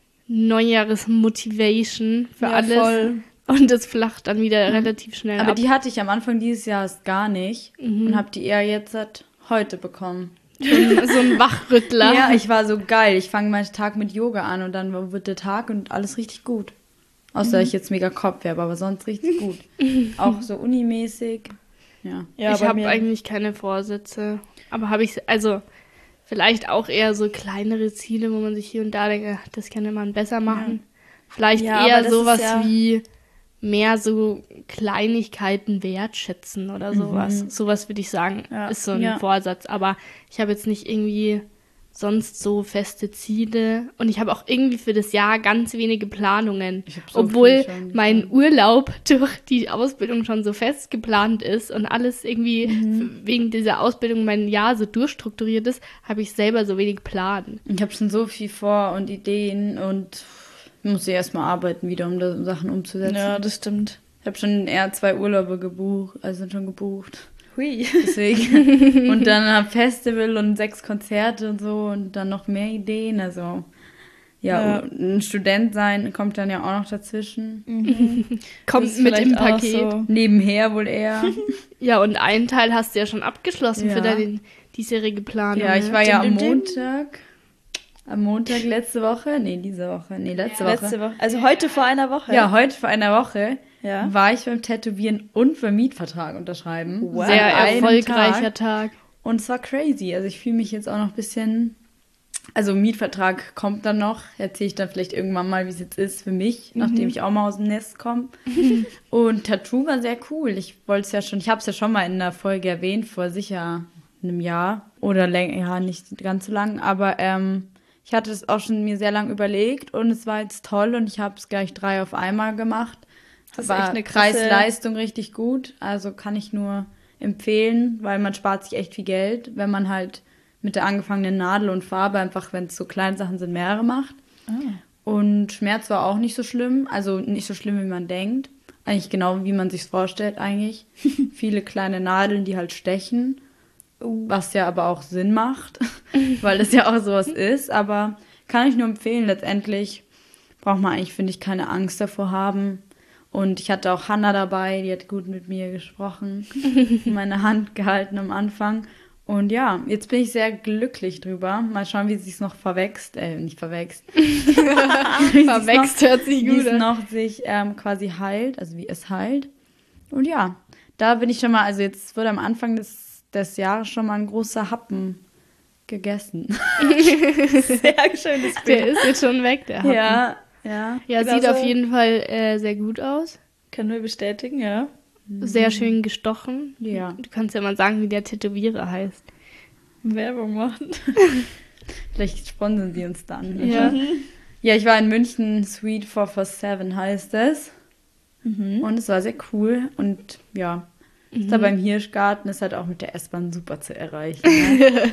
Neujahres-Motivation für Ja, alles. voll. Und das flacht dann wieder relativ schnell Aber ab. die hatte ich am Anfang dieses Jahres gar nicht und habe die eher jetzt seit heute bekommen. So ein, so ein Wachrüttler. Ja, ich war so geil. Ich fange meinen Tag mit Yoga an und dann wird der Tag und alles richtig gut. Außer mhm. ich jetzt mega Kopf habe, aber sonst richtig gut. Auch so unimäßig. Ja, ja ich habe eigentlich keine Vorsätze. Aber habe ich, also vielleicht auch eher so kleinere Ziele, wo man sich hier und da denkt, ach, das könnte man besser machen. Ja. Vielleicht ja, eher sowas ja wie mehr so Kleinigkeiten wertschätzen oder sowas. Mhm. Sowas würde ich sagen, ja. ist so ein ja. Vorsatz. Aber ich habe jetzt nicht irgendwie sonst so feste Ziele. Und ich habe auch irgendwie für das Jahr ganz wenige Planungen. So obwohl mein Urlaub durch die Ausbildung schon so fest geplant ist und alles irgendwie mhm. wegen dieser Ausbildung mein Jahr so durchstrukturiert ist, habe ich selber so wenig Plan. Ich habe schon so viel vor und Ideen und muss ja erstmal arbeiten wieder, um da Sachen umzusetzen. Ja, das stimmt. Ich habe schon eher zwei Urlaube gebucht, also sind schon gebucht. Hui. Deswegen. Und dann ein Festival und sechs Konzerte und so und dann noch mehr Ideen. Also ja, ja. ein Student sein kommt dann ja auch noch dazwischen. Mhm. Kommt mit im Paket. So. Nebenher wohl eher. Ja, und einen Teil hast du ja schon abgeschlossen ja. für deine diesjährige Planung. Ja, ich war ja am Montag. Am Montag letzte Woche? Nee, diese Woche. Nee, letzte ja, Woche. Letzte Woche. Also heute vor einer Woche. Ja, heute vor einer Woche ja. war ich beim Tätowieren und beim Mietvertrag unterschreiben. Wow. Sehr erfolgreicher Tag. Tag. Und es war crazy. Also ich fühle mich jetzt auch noch ein bisschen... Also Mietvertrag kommt dann noch. Erzähle ich dann vielleicht irgendwann mal, wie es jetzt ist für mich, mhm. nachdem ich auch mal aus dem Nest komme. Und Tattoo war sehr cool. Ich wollte es ja schon... Ich habe es ja schon mal in einer Folge erwähnt, vor sicher einem Jahr. Oder länger, ja, nicht ganz so lang. Aber... ähm ich hatte es auch schon mir sehr lange überlegt und es war jetzt toll und ich habe es gleich drei auf einmal gemacht. Das war echt eine Preis-Leistung richtig gut, also kann ich nur empfehlen, weil man spart sich echt viel Geld, wenn man halt mit der angefangenen Nadel und Farbe einfach, wenn es so kleine Sachen sind, mehrere macht. Ah. Und Schmerz war auch nicht so schlimm, also nicht so schlimm, wie man denkt. Eigentlich genau, wie man sich vorstellt eigentlich. Viele kleine Nadeln, die halt stechen. Was ja aber auch Sinn macht, weil das ja auch sowas ist. Aber kann ich nur empfehlen, letztendlich braucht man eigentlich, finde ich, keine Angst davor haben. Und ich hatte auch Hannah dabei, die hat gut mit mir gesprochen, meine Hand gehalten am Anfang. Und ja, jetzt bin ich sehr glücklich drüber. Mal schauen, wie es sich noch verwächst. Äh, nicht verwächst. Verwächst hört sich gut an. Wie es noch sich ähm, quasi heilt, also wie es heilt. Und ja, da bin ich schon mal, also jetzt wurde am Anfang des des Jahres schon mal ein großer Happen gegessen. Sehr schönes Bild. Der ist jetzt schon weg, der Happen. Ja, ja. Ja, genau sieht so. Auf jeden Fall äh, sehr gut aus. Können wir bestätigen, ja. Sehr schön gestochen. Ja. Du kannst ja mal sagen, wie der Tätowierer heißt. Werbung machen. Vielleicht sponsern sie uns dann. Ja. Ja, ich war in München, Sweet four four seven heißt es. Mhm. Und es war sehr cool. Und ja, ist da beim Hirschgarten, ist halt auch mit der S-Bahn super zu erreichen. Ne?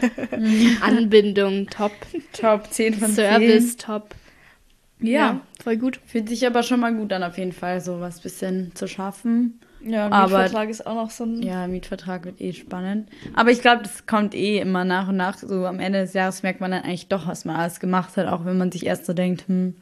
Anbindung, top. Top, zehn von zehn. Service, top. Ja, ja, voll gut. Fühlt sich aber schon mal gut an, auf jeden Fall, so was bisschen zu schaffen. Ja, aber, Mietvertrag ist auch noch so ein... Ja, Mietvertrag wird eh spannend. Aber ich glaube, das kommt eh immer nach und nach. So am Ende des Jahres merkt man dann eigentlich doch, was man alles gemacht hat, auch wenn man sich erst so denkt, hm,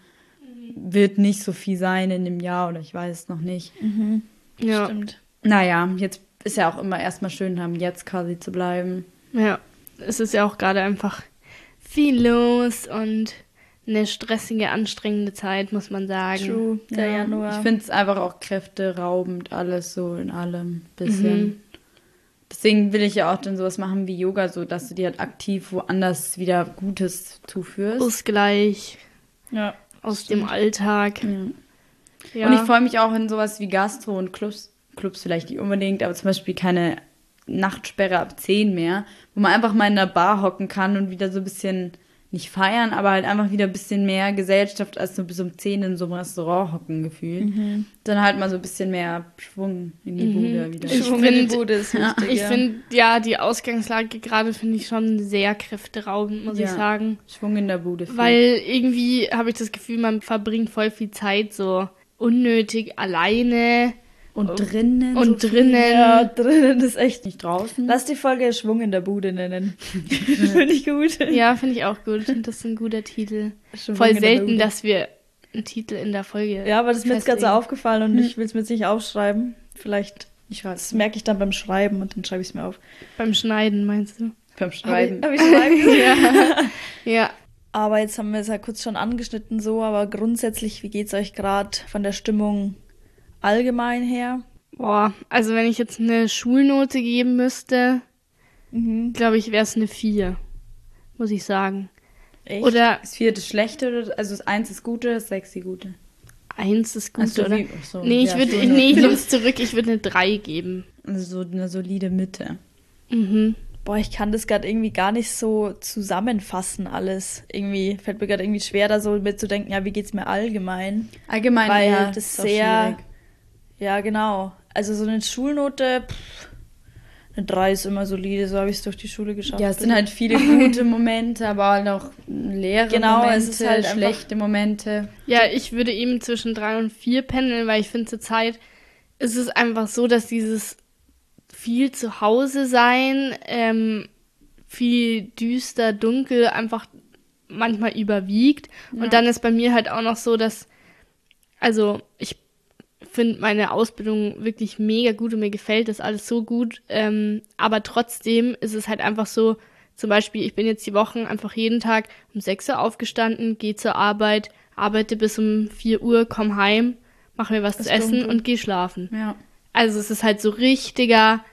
wird nicht so viel sein in dem Jahr oder ich weiß es noch nicht. Mhm. Ja, stimmt. Naja, jetzt ist ja auch immer erstmal schön, am Jetzt quasi zu bleiben. Ja, es ist ja auch gerade einfach viel los und eine stressige, anstrengende Zeit, muss man sagen. True, der ja, Januar. Ich finde es einfach auch kräfteraubend, alles so in allem bisschen. Mhm. Deswegen will ich ja auch dann sowas machen wie Yoga, so dass du dir halt aktiv woanders wieder Gutes zuführst. Ausgleich. Ja. Aus dem Alltag. Ja. Ja. Und ich freue mich auch in sowas wie Gastro und Clubs, Clubs vielleicht nicht unbedingt, aber zum Beispiel keine Nachtsperre ab zehn mehr, wo man einfach mal in der Bar hocken kann und wieder so ein bisschen, nicht feiern, aber halt einfach wieder ein bisschen mehr Gesellschaft als so bis um zehn in so einem Restaurant hocken gefühlt. Mhm. Dann halt mal so ein bisschen mehr Schwung in die Bude mhm. wieder. Ich Schwung in die Bude ist wichtig, Ich ja. finde, ja, die Ausgangslage gerade finde ich schon sehr kräfteraubend, muss Ja. ich sagen. Schwung in der Bude. Viel. Weil irgendwie habe ich das Gefühl, man verbringt voll viel Zeit so unnötig alleine. Und drinnen. Und so drinnen. Ja, drinnen ist echt nicht draußen. Lass die Folge Schwung in der Bude nennen. Finde ich gut. Ja, finde ich auch gut. Das ist ein guter Titel. Schwung Voll in der selten, Bude. dass wir einen Titel in der Folge Ja, aber das ist mir jetzt gerade so festlegen. aufgefallen und ich will es mir jetzt nicht aufschreiben. Vielleicht, Ich weiß. das merke ich dann beim Schreiben und dann schreibe ich es mir auf. Beim Schneiden, meinst du? Beim Schreiben. Hab ich, hab ich schreiben gesehen. Ja. Ja. Aber jetzt haben wir es ja kurz schon angeschnitten so, aber grundsätzlich, wie geht's euch gerade von der Stimmung allgemein her? Boah, also wenn ich jetzt eine Schulnote geben müsste, Mhm. glaube ich, wäre es eine vier, muss ich sagen. Echt? Oder Das vierte schlechte, oder, also das eins ist gute, das sechs die gute. eins ist gut, Ach so, oder? wie- ach so, nee, ich ja, würde, Schulnote. nee, ich nehme es zurück, ich würde eine drei geben. Also so eine solide Mitte. Mhm. Boah, ich kann das gerade irgendwie gar nicht so zusammenfassen alles. Irgendwie fällt mir gerade irgendwie schwer, da so mitzudenken, ja, wie geht's mir allgemein? Allgemein, Weil ja, das ist auch sehr, schwierig. ja genau. Also so eine Schulnote, pff, eine drei ist immer solide, so habe ich es durch die Schule geschafft. Ja, es sind halt viele gute Momente, aber halt auch leere Genau, Momente, es ist halt einfach- schlechte Momente. Ja, ich würde eben zwischen drei und vier pendeln, weil ich finde zur Zeit ist es einfach so, dass dieses viel zu Hause sein, ähm, viel düster, dunkel einfach manchmal überwiegt. Ja. Und dann ist bei mir halt auch noch so, dass, also ich finde meine Ausbildung wirklich mega gut und mir gefällt das alles so gut. Ähm, aber trotzdem ist es halt einfach so, zum Beispiel, ich bin jetzt die Wochen einfach jeden Tag um sechs Uhr aufgestanden, gehe zur Arbeit, arbeite bis um vier Uhr, komm heim, mache mir was Ist zu essen dunkel. und gehe schlafen. Ja. Also es ist halt so richtiger,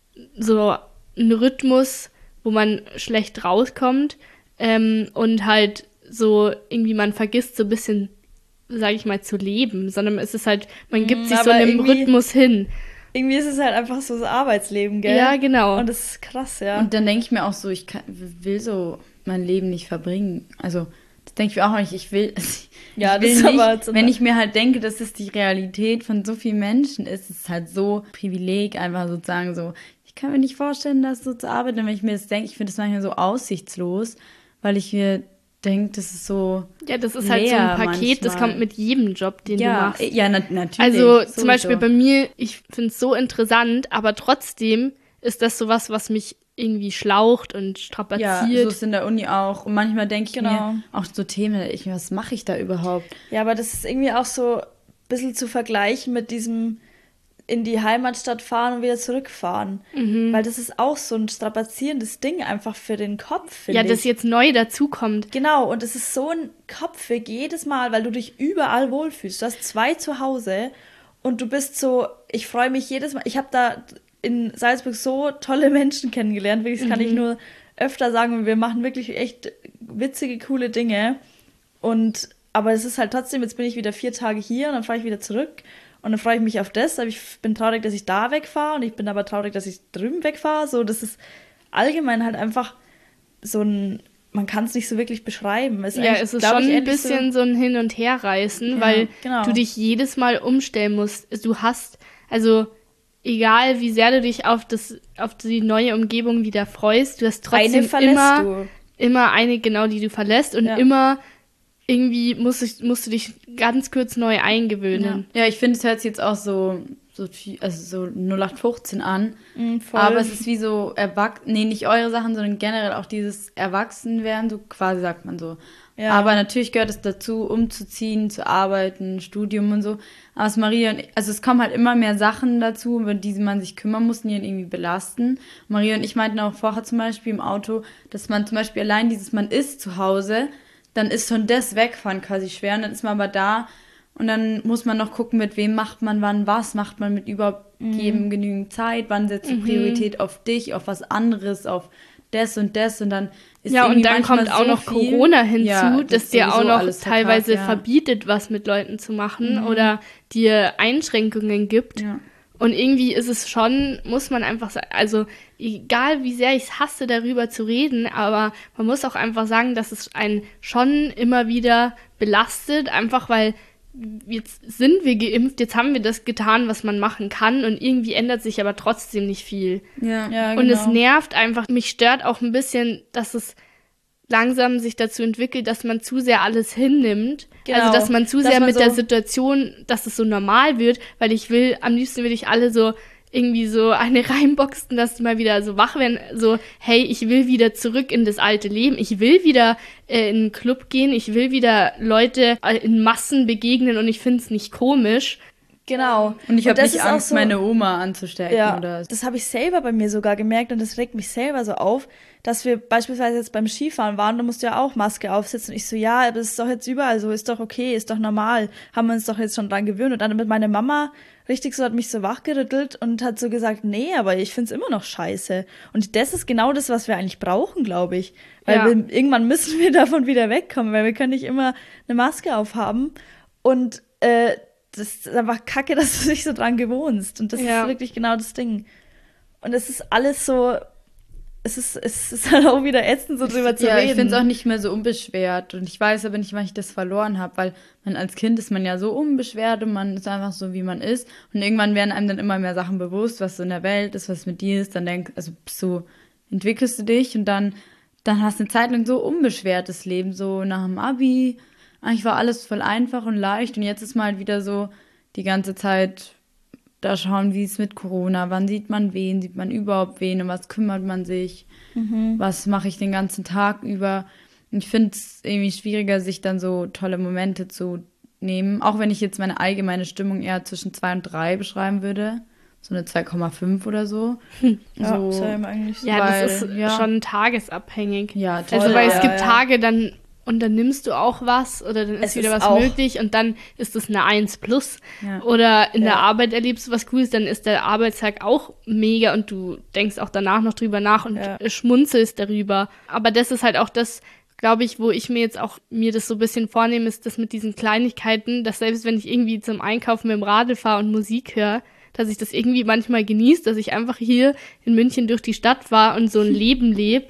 so ein Rhythmus, wo man schlecht rauskommt ähm, und halt so irgendwie man vergisst so ein bisschen, sage ich mal, zu leben, sondern es ist halt, man gibt Mm, sich so aber einem irgendwie- Rhythmus hin. Irgendwie ist es halt einfach so das Arbeitsleben, gell? Ja, genau. Und das ist krass, ja. Und dann denke ich mir auch so, ich kann, will so mein Leben nicht verbringen. Also, das denke ich mir auch nicht. Ich will, ich Ja, das will ist nicht, aber so- wenn ich mir halt denke, dass es die Realität von so vielen Menschen ist, ist es halt so Privileg, einfach sozusagen so. Ich kann mir nicht vorstellen, das so zu arbeiten. Wenn ich mir das denke, ich finde das manchmal so aussichtslos, weil ich mir denke, das ist so. Ja, das ist halt so leer ein Paket, das manchmal. kommt mit jedem Job, den du Ja, machst. ja, na, natürlich. Also sowieso. zum Beispiel bei mir, ich finde es so interessant, aber trotzdem ist das sowas, was mich irgendwie schlaucht und Ja, strapaziert. so ist in der Uni auch. Und manchmal denke ich Genau. mir auch so Themen, ich, was mache ich da überhaupt? Ja, aber das ist irgendwie auch so ein bisschen zu vergleichen mit diesem in die Heimatstadt fahren und wieder zurückfahren. Mhm. Weil das ist auch so ein strapazierendes Ding einfach für den Kopf, finde ja, ich. das jetzt neu dazukommt. Genau, und es ist so ein Kopfweg jedes Mal, weil du dich überall wohlfühlst. Du hast zwei zu Hause und du bist so, ich freue mich jedes Mal. Ich habe da in Salzburg so tolle Menschen kennengelernt, wirklich, das kann ich nur öfter sagen. Und wir machen wirklich echt witzige, coole Dinge. Und, aber es ist halt trotzdem, jetzt bin ich wieder vier Tage hier und dann fahre ich wieder zurück. Und dann freue ich mich auf das, aber ich bin traurig, dass ich da wegfahre und ich bin aber traurig, dass ich drüben wegfahre. So, das ist allgemein halt einfach so ein, man kann es nicht so wirklich beschreiben. Es Ja, eigentlich, es ist glaub schon ich, ein ehrlich bisschen so, ein Hin- und Herreißen, Ja, weil genau. du dich jedes Mal umstellen musst. Du hast, also egal wie sehr du dich auf das, auf die neue Umgebung wieder freust, du hast so, trotzdem eine verlässt immer, du. immer eine, genau, die du verlässt und Ja. immer irgendwie musst du, musst du dich ganz kurz neu eingewöhnen. Ja, ich finde, es hört sich jetzt auch so, so, viel- also so null acht fünfzehn an. Mhm, voll. Aber es ist wie so erwachsen, nee, nicht eure Sachen, sondern generell auch dieses Erwachsenwerden, so quasi sagt man so. Ja. Aber natürlich gehört es dazu, umzuziehen, zu arbeiten, Studium und so. Aber es Maria und ich, also es kommen halt immer mehr Sachen dazu, über die man sich kümmern muss, die ihn irgendwie belasten. Maria und ich meinten auch vorher zum Beispiel im Auto, dass man zum Beispiel allein dieses, man ist zu Hause, dann ist schon das Wegfahren quasi schwer und dann ist man aber da und dann muss man noch gucken, mit wem macht man wann was, macht man mit überhaupt jedem genügend Zeit, wann setzt du Priorität auf dich, auf was anderes, auf das und das und dann ist Ja, und irgendwie dann manchmal kommt auch so noch viel. Corona hinzu, Ja, das ist dir auch sowieso noch alles verkackt, teilweise ja. verbietet, was mit Leuten zu machen oder dir Einschränkungen gibt. Ja. Und irgendwie ist es schon, muss man einfach sagen, also egal wie sehr ich es hasse, darüber zu reden, aber man muss auch einfach sagen, dass es einen schon immer wieder belastet, einfach weil jetzt sind wir geimpft, jetzt haben wir das getan, was man machen kann und irgendwie ändert sich aber trotzdem nicht viel. Ja. Ja, Und es genau. nervt einfach, mich stört auch ein bisschen, dass es langsam sich dazu entwickelt, dass man zu sehr alles hinnimmt. Genau. Also, dass man zu Dass sehr man mit so- der Situation, dass es so normal wird, weil ich will, am liebsten will ich alle so irgendwie so eine reinboxen, dass die mal wieder so wach werden, so, hey, ich will wieder zurück in das alte Leben, ich will wieder äh, in einen Club gehen, ich will wieder Leute äh, in Massen begegnen und ich finde es nicht komisch. Genau. Und ich habe das nicht ist auch Angst, so, meine Oma anzustecken. ja, Oder das habe ich selber bei mir sogar gemerkt und das regt mich selber so auf, dass wir beispielsweise jetzt beim Skifahren waren, da musst du ja auch Maske aufsetzen und ich so, ja, aber das ist doch jetzt überall so, ist doch okay, ist doch normal, haben wir uns doch jetzt schon dran gewöhnt und dann mit meiner Mama richtig so, hat mich so wachgerüttelt und hat so gesagt, nee, aber ich find's immer noch scheiße und das ist genau das, was wir eigentlich brauchen, glaube ich, weil Ja. wir, irgendwann müssen wir davon wieder wegkommen, weil wir können nicht immer eine Maske aufhaben und äh, das ist einfach kacke, dass du dich so dran gewohnst. Und das Ja. ist wirklich genau das Ding. Und es ist alles so, es ist, es ist halt auch wieder ätzend, so drüber zu ja, reden. ich finde es auch nicht mehr so unbeschwert. Und ich weiß aber nicht, wann ich das verloren habe, weil man als Kind ist man ja so unbeschwert und man ist einfach so, wie man ist. Und irgendwann werden einem dann immer mehr Sachen bewusst, was so in der Welt ist, was mit dir ist. Dann denk, also so entwickelst du dich und dann, dann hast du eine Zeit lang so unbeschwertes Leben, so nach dem Abi. Eigentlich war alles voll einfach und leicht und jetzt ist mal halt wieder so die ganze Zeit da schauen, wie es mit Corona, wann sieht man wen, sieht man überhaupt wen, um was kümmert man sich, mhm. was mache ich den ganzen Tag über. Und ich finde es irgendwie schwieriger, sich dann so tolle Momente zu nehmen, auch wenn ich jetzt meine allgemeine Stimmung eher zwischen zwei und drei beschreiben würde, so eine zwei Komma fünf oder so. Ja, so same eigentlich so. Ja, weil, das ist ja. schon tagesabhängig. Ja, total. Also, weil ja, es gibt ja. Tage, dann und dann nimmst du auch was oder dann ist Es wieder ist was auch- möglich und dann ist es eine eins plus. Ja. Oder in Ja. der Arbeit erlebst du was Cooles, dann ist der Arbeitstag auch mega und du denkst auch danach noch drüber nach und Ja. schmunzelst darüber. Aber das ist halt auch das, glaube ich, wo ich mir jetzt auch mir das so ein bisschen vornehme, ist das mit diesen Kleinigkeiten, dass selbst wenn ich irgendwie zum Einkaufen mit dem Radl fahre und Musik höre, dass ich das irgendwie manchmal genieße, dass ich einfach hier in München durch die Stadt war und so ein Leben lebe,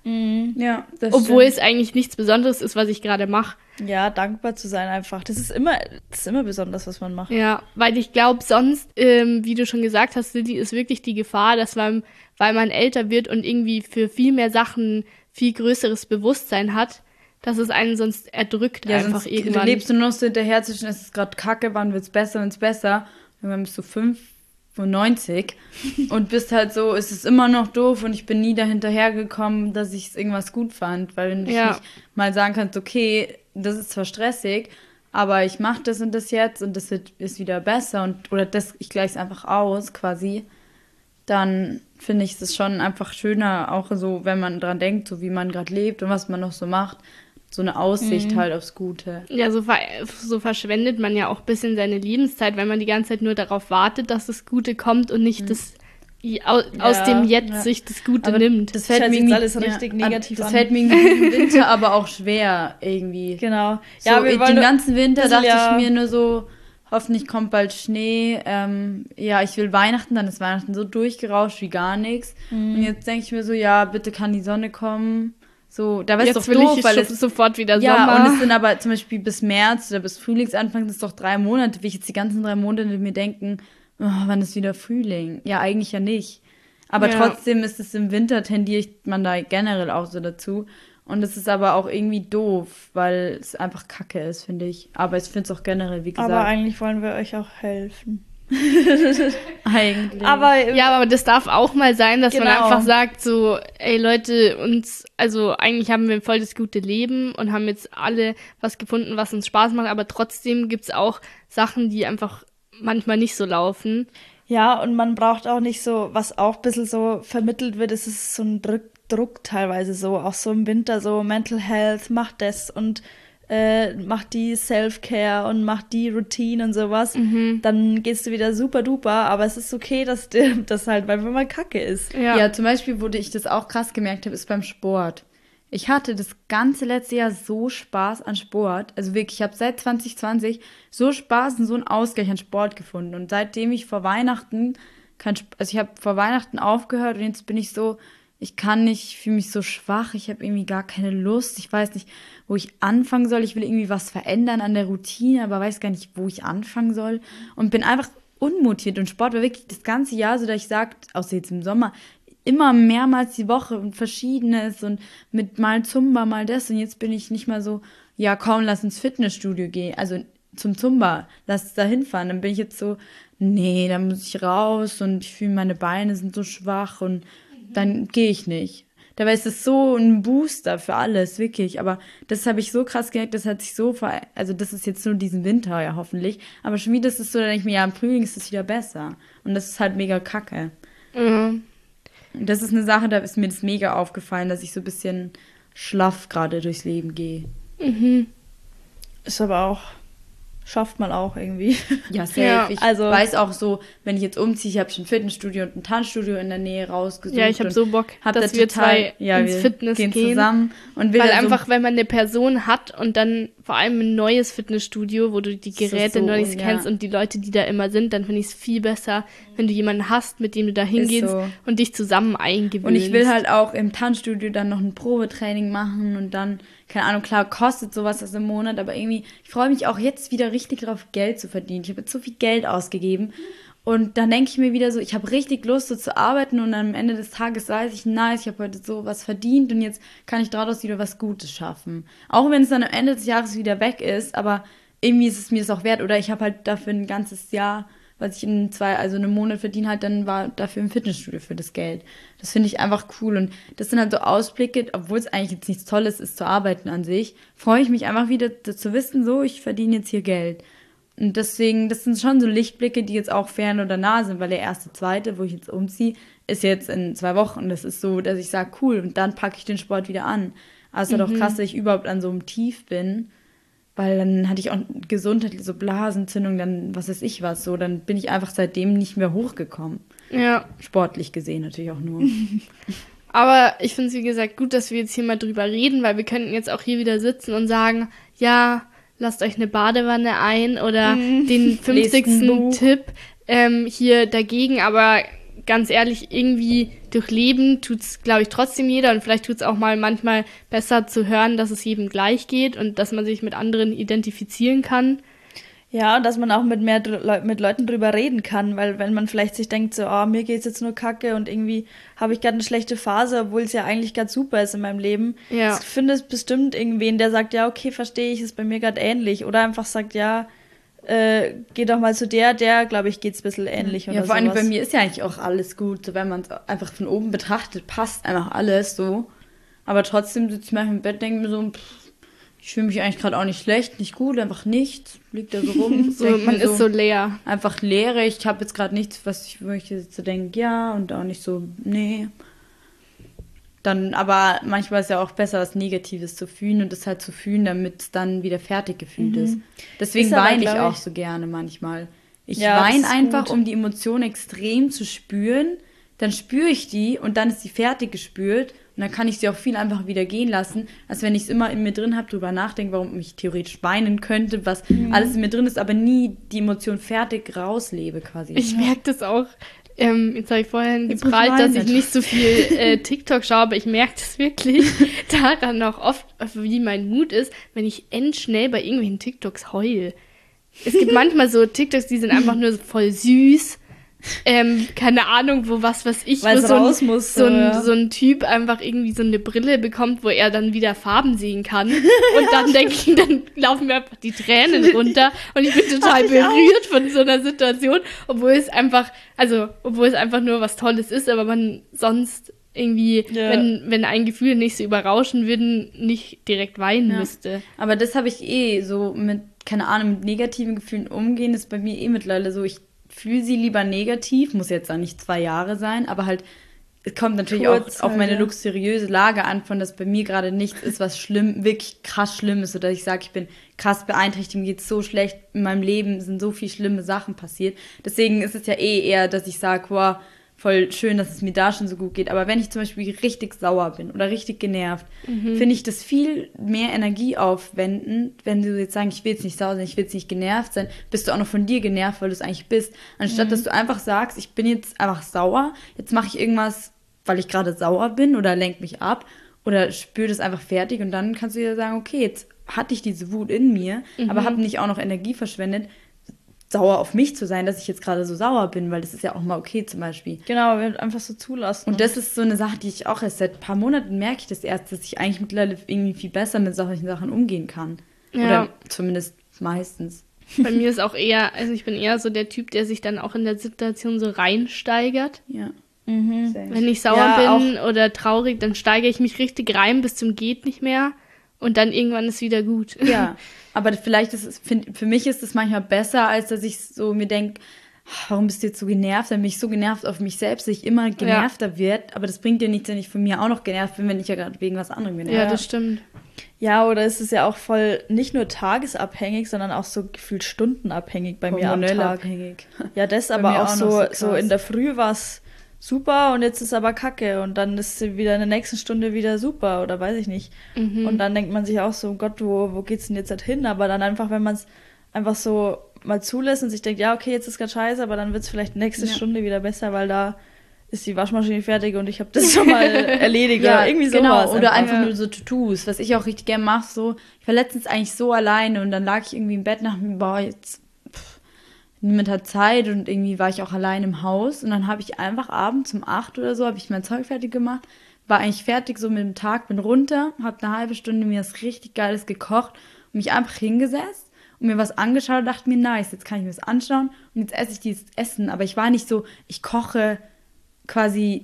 Ja, das obwohl stimmt. es eigentlich nichts Besonderes ist, was ich gerade mache. Ja, dankbar zu sein einfach. Das ist immer, das ist immer besonders, was man macht. Ja, weil ich glaube, sonst, ähm, wie du schon gesagt hast, Lilly, ist wirklich die Gefahr, dass man, weil man älter wird und irgendwie für viel mehr Sachen viel größeres Bewusstsein hat, dass es einen sonst erdrückt Ja, einfach sonst irgendwann. lebst du nur noch so hinterher zwischen, es ist gerade kacke, wann wird's besser, wenn's besser. Irgendwann bist du fünfundneunzig und bist halt so, es ist immer noch doof und ich bin nie dahinterher gekommen, dass ich irgendwas gut fand, weil wenn du Ja. nicht mal sagen kannst, okay, das ist zwar stressig, aber ich mache das und das jetzt und das wird, ist wieder besser und oder das, ich gleiche es einfach aus quasi, dann finde ich es schon einfach schöner, auch so, wenn man dran denkt, so wie man gerade lebt und was man noch so macht, so eine Aussicht halt aufs Gute. Ja, so, ver so verschwendet man ja auch ein bisschen seine Lebenszeit, wenn man die ganze Zeit nur darauf wartet, dass das Gute kommt und nicht das i- au aus Ja, dem Jetzt ja. sich das Gute Aber nimmt. Das hört fällt mir sich jetzt irgendwie- alles richtig ja, negativ das an. fällt mir irgendwie im Winter aber auch schwer irgendwie. Genau. So, Ja, wir wollen den nur- ganzen Winter bisschen, dachte ja. ich mir nur so, hoffentlich kommt bald Schnee. Ähm, ja, ich will Weihnachten, dann ist Weihnachten so durchgerauscht wie gar nichts. Mhm. Und jetzt denke ich mir so, ja, bitte kann die Sonne kommen. So, da wäre es Jetzt doch will doof, ich weil schon es sofort wieder ja, Sommer. und es sind aber zum Beispiel bis März oder bis Frühlingsanfang, das ist doch drei Monate. Will ich jetzt die ganzen drei Monate mir denken, oh, wann ist wieder Frühling? Ja, eigentlich ja nicht. Aber Ja. trotzdem ist es im Winter, tendiert man da generell auch so dazu. Und es ist aber auch irgendwie doof, weil es einfach kacke ist, finde ich. Aber ich finde es auch generell, wie gesagt, Aber eigentlich wollen wir euch auch helfen. eigentlich. Aber Ja, aber das darf auch mal sein, dass man Genau. einfach sagt so, ey Leute, uns, also eigentlich haben wir voll das gute Leben und haben jetzt alle was gefunden, was uns Spaß macht, aber trotzdem gibt's auch Sachen, die einfach manchmal nicht so laufen. ja, und man braucht auch nicht so, was auch ein bisschen so vermittelt wird, es ist so ein Druck, Druck teilweise so, auch so im Winter so Mental Health, macht das und äh, macht die Self-Care und macht die Routine und sowas, dann gehst du wieder super duper, aber es ist okay, dass dir das halt einfach mal kacke ist. Ja. Ja, zum Beispiel, wo ich das auch krass gemerkt habe, ist beim Sport. Ich hatte das ganze letzte Jahr so Spaß an Sport. Also wirklich, ich habe seit zwanzig zwanzig so Spaß und so einen Ausgleich an Sport gefunden. Und seitdem ich vor Weihnachten, kein, Sp- also ich habe vor Weihnachten aufgehört und jetzt bin ich so, ich kann nicht, ich fühle mich so schwach, ich habe irgendwie gar keine Lust. Ich weiß nicht, wo ich anfangen soll. Ich will irgendwie was verändern an der Routine, aber weiß gar nicht, wo ich anfangen soll. Und bin einfach unmotiviert. Und Sport war wirklich das ganze Jahr so, dass ich sage, außer jetzt im Sommer, immer mehrmals die Woche und Verschiedenes und mit mal Zumba, mal das. Und jetzt bin ich nicht mal so, ja komm, lass ins Fitnessstudio gehen. Also zum Zumba, lass uns da hinfahren. Dann bin ich jetzt so, nee, da muss ich raus und ich fühle, meine Beine sind so schwach und dann gehe ich nicht. Dabei ist es so ein Booster für alles, wirklich. Aber das habe ich so krass gemerkt, das hat sich so ver... Also das ist jetzt nur diesen Winter, ja, hoffentlich. Aber schon wieder ist es so, da denke ich mir, ja, im Frühling ist es wieder besser. Und das ist halt mega kacke. Mhm. Und das ist eine Sache, da ist mir das mega aufgefallen, dass ich so ein bisschen schlaff gerade durchs Leben gehe. Mhm. Ist aber auch, schafft man auch irgendwie. Ja, safe. Ja, ich also- weiß auch so, wenn ich jetzt umziehe, ich habe schon ein Fitnessstudio und ein Tanzstudio in der Nähe rausgesucht. Ja, ich habe und so Bock, hab dass da wir total- zwei ja, ins wir Fitness gehen gehen. zusammen und will Weil da so- einfach, wenn man eine Person hat und dann vor allem ein neues Fitnessstudio, wo du die Das ist Geräte so, noch nicht ja. kennst und die Leute, die da immer sind, dann finde ich es viel besser, wenn du jemanden hast, mit dem du da hingehst so. und dich zusammen eingewöhnst. Und ich will halt auch im Tanzstudio dann noch ein Probetraining machen und dann, keine Ahnung, klar, kostet sowas das im Monat, aber irgendwie, ich freue mich auch jetzt wieder richtig drauf, Geld zu verdienen. Ich habe jetzt so viel Geld ausgegeben und dann denke ich mir wieder so, ich habe richtig Lust, so zu arbeiten und am Ende des Tages weiß ich, nice, ich habe heute so was verdient und jetzt kann ich daraus wieder was Gutes schaffen. Auch wenn es dann am Ende des Jahres wieder weg ist, aber irgendwie ist es mir das auch wert oder ich habe halt dafür ein ganzes Jahr, was ich in zwei, also einen Monat verdiene halt, dann war dafür im Fitnessstudio für das Geld. Das finde ich einfach cool und das sind halt so Ausblicke, obwohl es eigentlich jetzt nichts Tolles ist zu arbeiten an sich, freue ich mich einfach wieder zu wissen, so, ich verdiene jetzt hier Geld. Und deswegen, das sind schon so Lichtblicke, die jetzt auch fern oder nah sind, weil der erste, zweite, wo ich jetzt umziehe, ist jetzt in zwei Wochen. Das ist so, dass ich sage, cool, und dann packe ich den Sport wieder an. Also es ist halt auch krass, dass ich überhaupt an so einem Tief bin. Weil dann hatte ich auch gesundheitliche so Blasenentzündung, dann was weiß ich was, so, dann bin ich einfach seitdem nicht mehr hochgekommen. Ja, Sportlich gesehen natürlich auch nur. aber ich finde es, wie gesagt, gut, dass wir jetzt hier mal drüber reden, weil wir könnten jetzt auch hier wieder sitzen und sagen, ja, lasst euch eine Badewanne ein oder den Lest ein fünfzigsten Buch. Tipp ähm, hier dagegen, aber ganz ehrlich, irgendwie durchleben tut's, glaube ich, trotzdem jeder und vielleicht tut's auch mal manchmal besser zu hören, dass es jedem gleich geht und dass man sich mit anderen identifizieren kann. Ja, und dass man auch mit mehr dr- Leu mit Leuten drüber reden kann, weil wenn man vielleicht sich denkt, so, oh, mir geht's jetzt nur kacke und irgendwie habe ich gerade eine schlechte Phase, obwohl es ja eigentlich ganz super ist in meinem Leben. Ja. Ich finde es bestimmt irgendwen, der sagt, ja, okay, verstehe ich, ist bei mir gerade ähnlich. Oder einfach sagt, ja, äh, geh doch mal zu der, der, glaube ich, geht's ein bisschen ähnlich Ja, oder vor allem sowas. bei mir ist ja eigentlich auch alles gut, so wenn man es einfach von oben betrachtet, passt einfach alles so. Aber trotzdem sitze ich manchmal im Bett und denke mir so, pff, ich fühle mich eigentlich gerade auch nicht schlecht, nicht gut, einfach nichts, liegt da so rum. So, Denk man mir ist so leer. einfach Leere. Ich habe jetzt gerade nichts, was ich, wo ich jetzt so denke, ja, und auch nicht so, nee. Dann, aber manchmal ist es ja auch besser, was Negatives zu fühlen und das halt zu fühlen, damit es dann wieder fertig gefühlt ist. Deswegen Ist aber, weine ich glaub auch ich- so gerne manchmal. Ich Ja, das weine ist einfach, gut. um die Emotion extrem zu spüren. Dann spüre ich die und dann ist sie fertig gespürt und dann kann ich sie auch viel einfach wieder gehen lassen, als wenn ich es immer in mir drin habe, drüber nachdenke, warum ich theoretisch weinen könnte, was alles in mir drin ist, aber nie die Emotion fertig rauslebe quasi. Ich merke das auch. Ähm, jetzt habe ich vorhin Jetzt muss geprahlt, ich dass weinen. ich nicht so viel äh, TikTok schaue, aber ich merke das wirklich daran auch oft, wie mein Mut ist, wenn ich endschnell bei irgendwelchen TikToks heul. Es gibt manchmal so TikToks, die sind einfach nur so voll süß. Ähm, keine Ahnung, wo was weiß ich, Weil's wo so ein, raus muss, so, ein, ja. so ein Typ einfach irgendwie so eine Brille bekommt, wo er dann wieder Farben sehen kann. Und dann denke ich, dann laufen mir einfach die Tränen runter und ich bin total Ach, ich auch. berührt von so einer Situation, obwohl es einfach, also, obwohl es einfach nur was Tolles ist, aber man sonst irgendwie, Ja. wenn, wenn ein Gefühl nicht so überrauschen würden, nicht direkt weinen Ja. müsste. Aber das habe ich eh so mit, keine Ahnung, mit negativen Gefühlen umgehen, ist bei mir eh mittlerweile so, ich fühle sie lieber negativ, muss jetzt auch nicht zwei Jahre sein, aber halt, es kommt natürlich Kurz auch auf halt, meine ja. luxuriöse Lage an, von dass bei mir gerade nichts ist, was schlimm, wirklich krass schlimm ist, oder ich sage, ich bin krass beeinträchtigt, mir geht's so schlecht, in meinem Leben sind so viele schlimme Sachen passiert. Deswegen ist es ja eh eher, dass ich sage, wow, voll schön, dass es mir da schon so gut geht. Aber wenn ich zum Beispiel richtig sauer bin oder richtig genervt, finde ich das viel mehr Energie aufwendend, wenn du jetzt sagen, ich will jetzt nicht sauer sein, ich will jetzt nicht genervt sein, bist du auch noch von dir genervt, weil du es eigentlich bist. Anstatt, dass du einfach sagst, ich bin jetzt einfach sauer, jetzt mache ich irgendwas, weil ich gerade sauer bin oder lenk mich ab oder spüre das einfach fertig und dann kannst du dir sagen, okay, jetzt hatte ich diese Wut in mir, aber habe nicht auch noch Energie verschwendet, sauer auf mich zu sein, dass ich jetzt gerade so sauer bin, weil das ist ja auch mal okay zum Beispiel. Genau, wir einfach so zulassen. Und das ist so eine Sache, die ich auch erst seit ein paar Monaten merke ich das erst, dass ich eigentlich mittlerweile irgendwie viel besser mit solchen Sachen umgehen kann. Ja. Oder zumindest meistens. Bei mir ist auch eher, also ich bin eher so der Typ, der sich dann auch in der Situation so reinsteigert. Ja. Mhm. Wenn ich sauer Ja, bin oder traurig, dann steigere ich mich richtig rein bis zum geht nicht mehr und dann irgendwann ist wieder gut. Ja, aber vielleicht ist es, find, für mich ist es manchmal besser, als dass ich so mir denke, warum bist du jetzt so genervt? Dann bin ich so genervt auf mich selbst, dass ich immer genervter ja. wird. Aber das bringt dir nichts, wenn ich von mir auch noch genervt bin, wenn ich ja gerade wegen was anderem genervt bin. Ja, das stimmt. Ja, oder ist es ja auch voll nicht nur tagesabhängig, sondern auch so gefühlt stundenabhängig bei mir am Tag. Abhängig. Ja, das aber auch, auch so, so, so in der Früh war es super und jetzt ist aber kacke und dann ist sie wieder in der nächsten Stunde wieder super oder weiß ich nicht. Mhm. Und dann denkt man sich auch so, Gott, wo, wo geht's denn jetzt halt hin? Aber dann einfach, wenn man es einfach so mal zulässt und sich denkt, ja, okay, jetzt ist gerade scheiße, aber dann wird es vielleicht nächste ja. Stunde wieder besser, weil da ist die Waschmaschine fertig und ich habe das schon mal erledigt ja, oder irgendwie genau. sowas. Oder einfach ja. nur so To-Dos, was ich auch richtig gerne mache. So. Ich war letztens eigentlich so alleine und dann lag ich irgendwie im Bett nach mir, boah, jetzt pff, niemand hat Zeit und irgendwie war ich auch allein im Haus und dann habe ich einfach abends um acht oder so, habe ich mein Zeug fertig gemacht, war eigentlich fertig so mit dem Tag, bin runter, habe eine halbe Stunde mir was richtig Geiles gekocht und mich einfach hingesetzt und mir was angeschaut und dachte mir, nice, jetzt kann ich mir das anschauen und jetzt esse ich dieses Essen. Aber ich war nicht so, ich koche quasi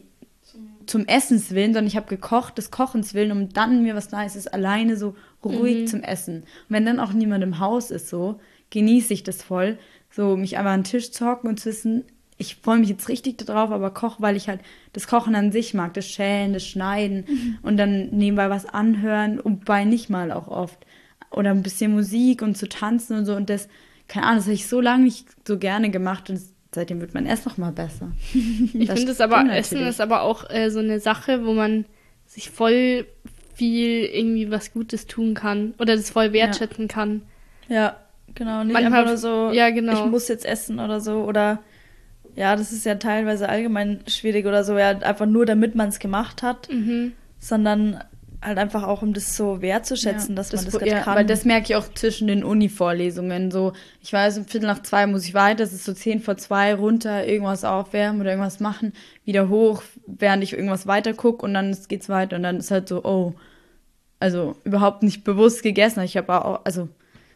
zum Essenswillen, sondern ich habe gekocht des Kochens willen, um dann mir was Nices alleine so ruhig mhm. zum Essen. Und wenn dann auch niemand im Haus ist, so, genieße ich das voll, so mich einfach an den Tisch zu hocken und zu wissen, ich freue mich jetzt richtig darauf, aber koche, weil ich halt das Kochen an sich mag, das Schälen, das Schneiden mhm. und dann nebenbei was anhören und bei nicht mal auch oft. Oder ein bisschen Musik und zu tanzen und so. Und das, keine Ahnung, das habe ich so lange nicht so gerne gemacht und seitdem wird mein Essen noch mal besser. Ich finde es aber, Essen ist aber auch äh, so eine Sache, wo man sich voll viel irgendwie was Gutes tun kann oder das voll wertschätzen ja. kann. Ja, genau. Nicht Manchmal, einfach nur so, ja, genau. ich muss jetzt essen oder so. Oder ja, das ist ja teilweise allgemein schwierig oder so. Ja, einfach nur, damit man es gemacht hat, mhm. sondern halt einfach auch, um das so wertzuschätzen, ja, dass das, man das gerade ja, kann. Weil das merke ich auch zwischen den Uni-Vorlesungen. So, ich weiß, um Viertel nach zwei muss ich weiter, es ist so zehn vor zwei, runter, irgendwas aufwärmen oder irgendwas machen, wieder hoch, während ich irgendwas weiter gucke und dann geht's weiter und dann ist halt so, oh, also überhaupt nicht bewusst gegessen. Ich habe auch, also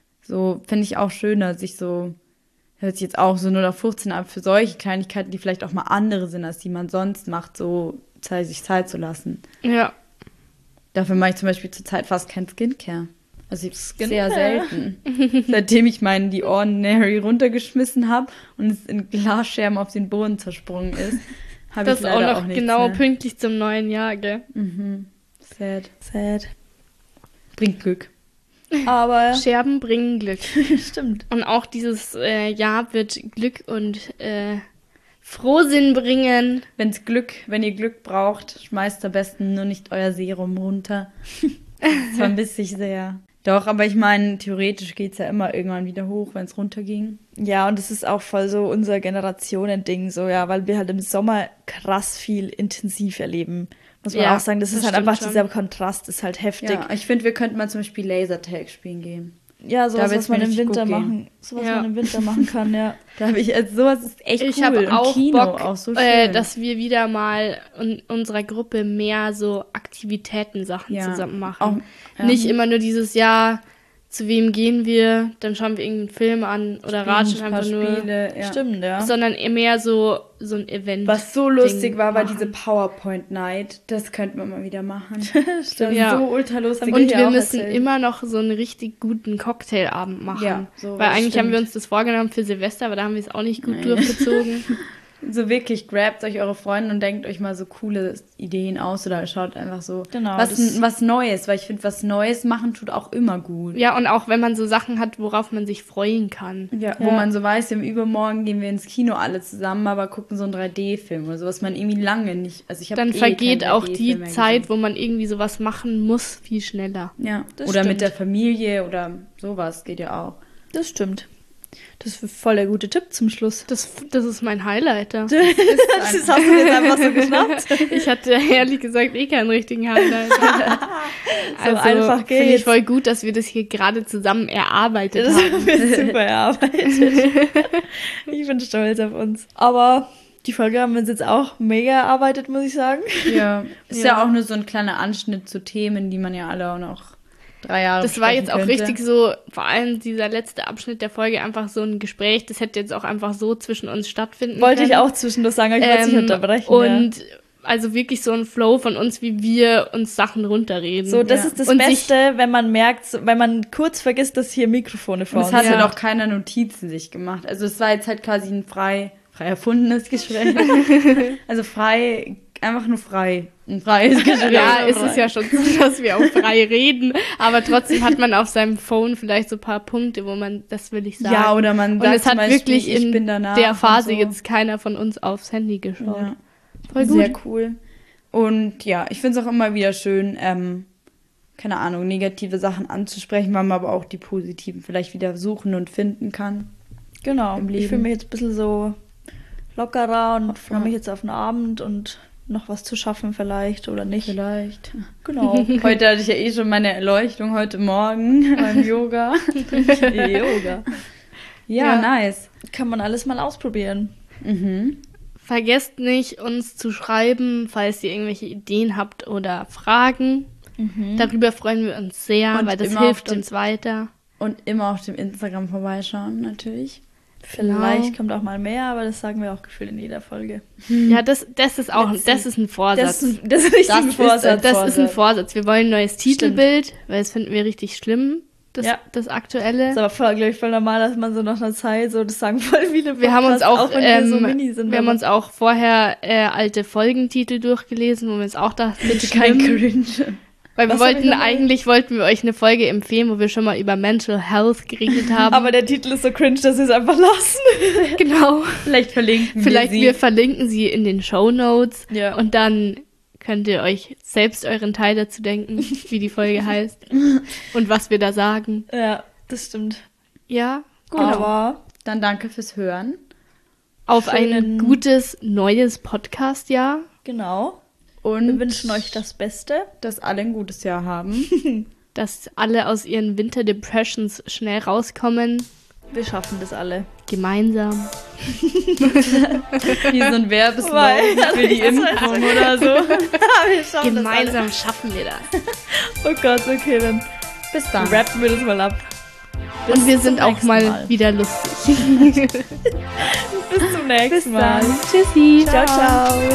so finde ich auch schöner, sich so, hört sich jetzt auch so null auf fünfzehn ab, für solche Kleinigkeiten, die vielleicht auch mal andere sind, als die man sonst macht, so sich Zeit zu lassen. Ja. Dafür mache ich zum Beispiel zurzeit fast kein Skincare. Also ich sehr selten. Seitdem ich meinen die Ordinary runtergeschmissen habe und es in Glasscherben auf den Boden zersprungen ist, habe ich leider auch, noch auch nichts genau mehr. Pünktlich zum neuen Jahr, gell? Mhm. Sad. Sad. Bringt Glück. Aber Scherben bringen Glück. Stimmt. Und auch dieses äh, Jahr wird Glück und äh, Frohsinn bringen. Wenn's Glück, wenn ihr Glück braucht, schmeißt am besten nur nicht euer Serum runter. Das vermisse ich sehr. Doch, aber ich meine, theoretisch geht's ja immer irgendwann wieder hoch, wenn es runterging. Ja, und das ist auch voll so unser Generationending, so, ja, weil wir halt im Sommer krass viel intensiv erleben. Muss man ja, auch sagen, das, das ist halt einfach, schon. Dieser Kontrast ist halt heftig. Ja, ich finde, wir könnten mal zum Beispiel Lasertag spielen gehen. Ja, sowas, was man im Winter machen, sowas ja. man im Winter machen kann, ja. Da habe ich, also sowas ist echt ich cool. Ich habe auch Kino, Bock, auch so äh, dass wir wieder mal in unserer Gruppe mehr so Aktivitäten-Sachen ja. zusammen machen. Auch, ja. Nicht immer nur dieses Jahr, zu wem gehen wir, dann schauen wir irgendeinen Film an oder ratschen einfach Spiele, nur. Ja. Stimmt, ja. Sondern mehr so, so ein Event. Was so lustig war, war diese PowerPoint-Night. Das könnten wir mal wieder machen. Stimmt. Ja. So ultra lustig. Und wir müssen erzählt. immer noch so einen richtig guten Cocktailabend machen. Ja, so Weil eigentlich stimmt. haben wir uns das vorgenommen für Silvester, aber da haben wir es auch nicht gut Nein. durchgezogen. So wirklich, grabt euch eure Freunde und denkt euch mal so coole Ideen aus oder schaut einfach so genau, was, was Neues, weil ich finde, was Neues machen tut auch immer gut. Ja, und auch wenn man so Sachen hat, worauf man sich freuen kann. Ja, ja. Wo man so weiß, im Übermorgen gehen wir ins Kino alle zusammen, aber gucken so einen drei D-Film oder so, was man irgendwie lange nicht, also ich habe Dann eh vergeht auch die Zeit, gesehen. wo man irgendwie sowas machen muss, viel schneller. Ja, das oder stimmt. mit der Familie oder sowas geht ja auch. Das stimmt. Das ist voll der gute Tipp zum Schluss. Das, das ist mein Highlight. Das, das hast du jetzt einfach so geschnappt. Ich hatte ehrlich gesagt eh keinen richtigen Highlight. So also einfach geht's. Finde ich voll gut, dass wir das hier gerade zusammen erarbeitet das haben. haben wir super erarbeitet. Ich bin stolz auf uns. Aber die Folge haben wir uns jetzt auch mega erarbeitet, muss ich sagen. Ja, ist ja. ja auch nur so ein kleiner Anschnitt zu Themen, die man ja alle auch noch drei Jahre Das war jetzt auch könnte. richtig so, vor allem dieser letzte Abschnitt der Folge, einfach so ein Gespräch, das hätte jetzt auch einfach so zwischen uns stattfinden Wollte können. ich auch zwischendurch sagen, aber ich wollte es nicht unterbrechen. Und ja. also wirklich so ein Flow von uns, wie wir uns Sachen runterreden. So, das Ja. ist das Und Beste, wenn man merkt, so- wenn man kurz vergisst, dass hier Mikrofone vor Und es uns hatte Ja. doch keiner Notizen sich gemacht. Also es war jetzt halt quasi ein frei, frei erfundenes Gespräch. Also frei, einfach nur frei. Ein freies Gespräch. Ja, ist es ja schon so, dass wir auch frei reden, aber trotzdem hat man auf seinem Phone vielleicht so ein paar Punkte, wo man, das will ich sagen. Ja, oder man Und sagt es hat zum Beispiel, wirklich ich in bin danach der Phase und so. jetzt keiner von uns aufs Handy geschaut. Ja. Voll gut. Sehr cool. Und ja, ich finde es auch immer wieder schön, ähm, keine Ahnung, negative Sachen anzusprechen, weil man aber auch die positiven vielleicht wieder suchen und finden kann. Genau, Im ich Leben. fühle mich jetzt ein bisschen so lockerer und freue Ja. mich jetzt auf den Abend und noch was zu schaffen vielleicht oder nicht. Vielleicht. Genau. Heute hatte ich ja eh schon meine Erleuchtung, heute Morgen beim Yoga. Yoga. Ja, Ja. nice. Kann man alles mal ausprobieren. Mhm. Vergesst nicht, uns zu schreiben, falls ihr irgendwelche Ideen habt oder Fragen. Darüber freuen wir uns sehr, Und weil das immer hilft auf dem- uns weiter. Und immer auf dem Instagram vorbeischauen, natürlich. Vielleicht Genau. kommt auch mal mehr, aber das sagen wir auch gefühlt in jeder Folge. Ja, das, das ist auch, Letzten- das ist ein Das Vorsatz. ist ein, das ist richtig Das ein ist Vorsatz. ein Das ist ein Vorsatz. Wir wollen ein neues Titelbild, weil das finden wir richtig schlimm, das, Ja. das aktuelle. Das ist aber voll, glaube ich, voll normal, dass man so nach einer Zeit so, das sagen voll viele Wir haben uns Podcasts, auch, wenn wir so ähm, mini sind. wir haben aber uns auch vorher äh, alte Folgentitel durchgelesen, wo wir uns auch dachten, Bitte schlimm, kein Cringe. weil wir Was hab ich wollten nochmal? eigentlich wollten wir euch eine Folge empfehlen, wo wir schon mal über Mental Health geredet haben. aber der Titel ist so cringe, dass wir es einfach lassen. genau. Vielleicht verlinken Vielleicht wir wir sie. verlinken sie in den Shownotes Ja. und dann könnt ihr euch selbst euren Teil dazu denken, wie die Folge heißt und was wir da sagen. Ja, das stimmt. Ja, Gut, genau. aber Dann danke fürs Hören. Auf ein schönen- gutes neues Podcast-Jahr. genau. Und Wir wünschen euch das Beste. dass alle ein gutes Jahr haben. Dass alle aus ihren Winter-Depressions schnell rauskommen. Wir schaffen das alle. Gemeinsam. Wie so ein Werbeslogan Weil- für die Impfung oder so. wir schaffen Gemeinsam schaffen wir das. das alle. Oh Gott, okay, dann Bis dann. rappen wir das mal ab. Bis Und wir zum sind auch nächsten mal, wieder lustig. Bis zum nächsten Bis Mal. dann. Tschüssi. Ciao, ciao.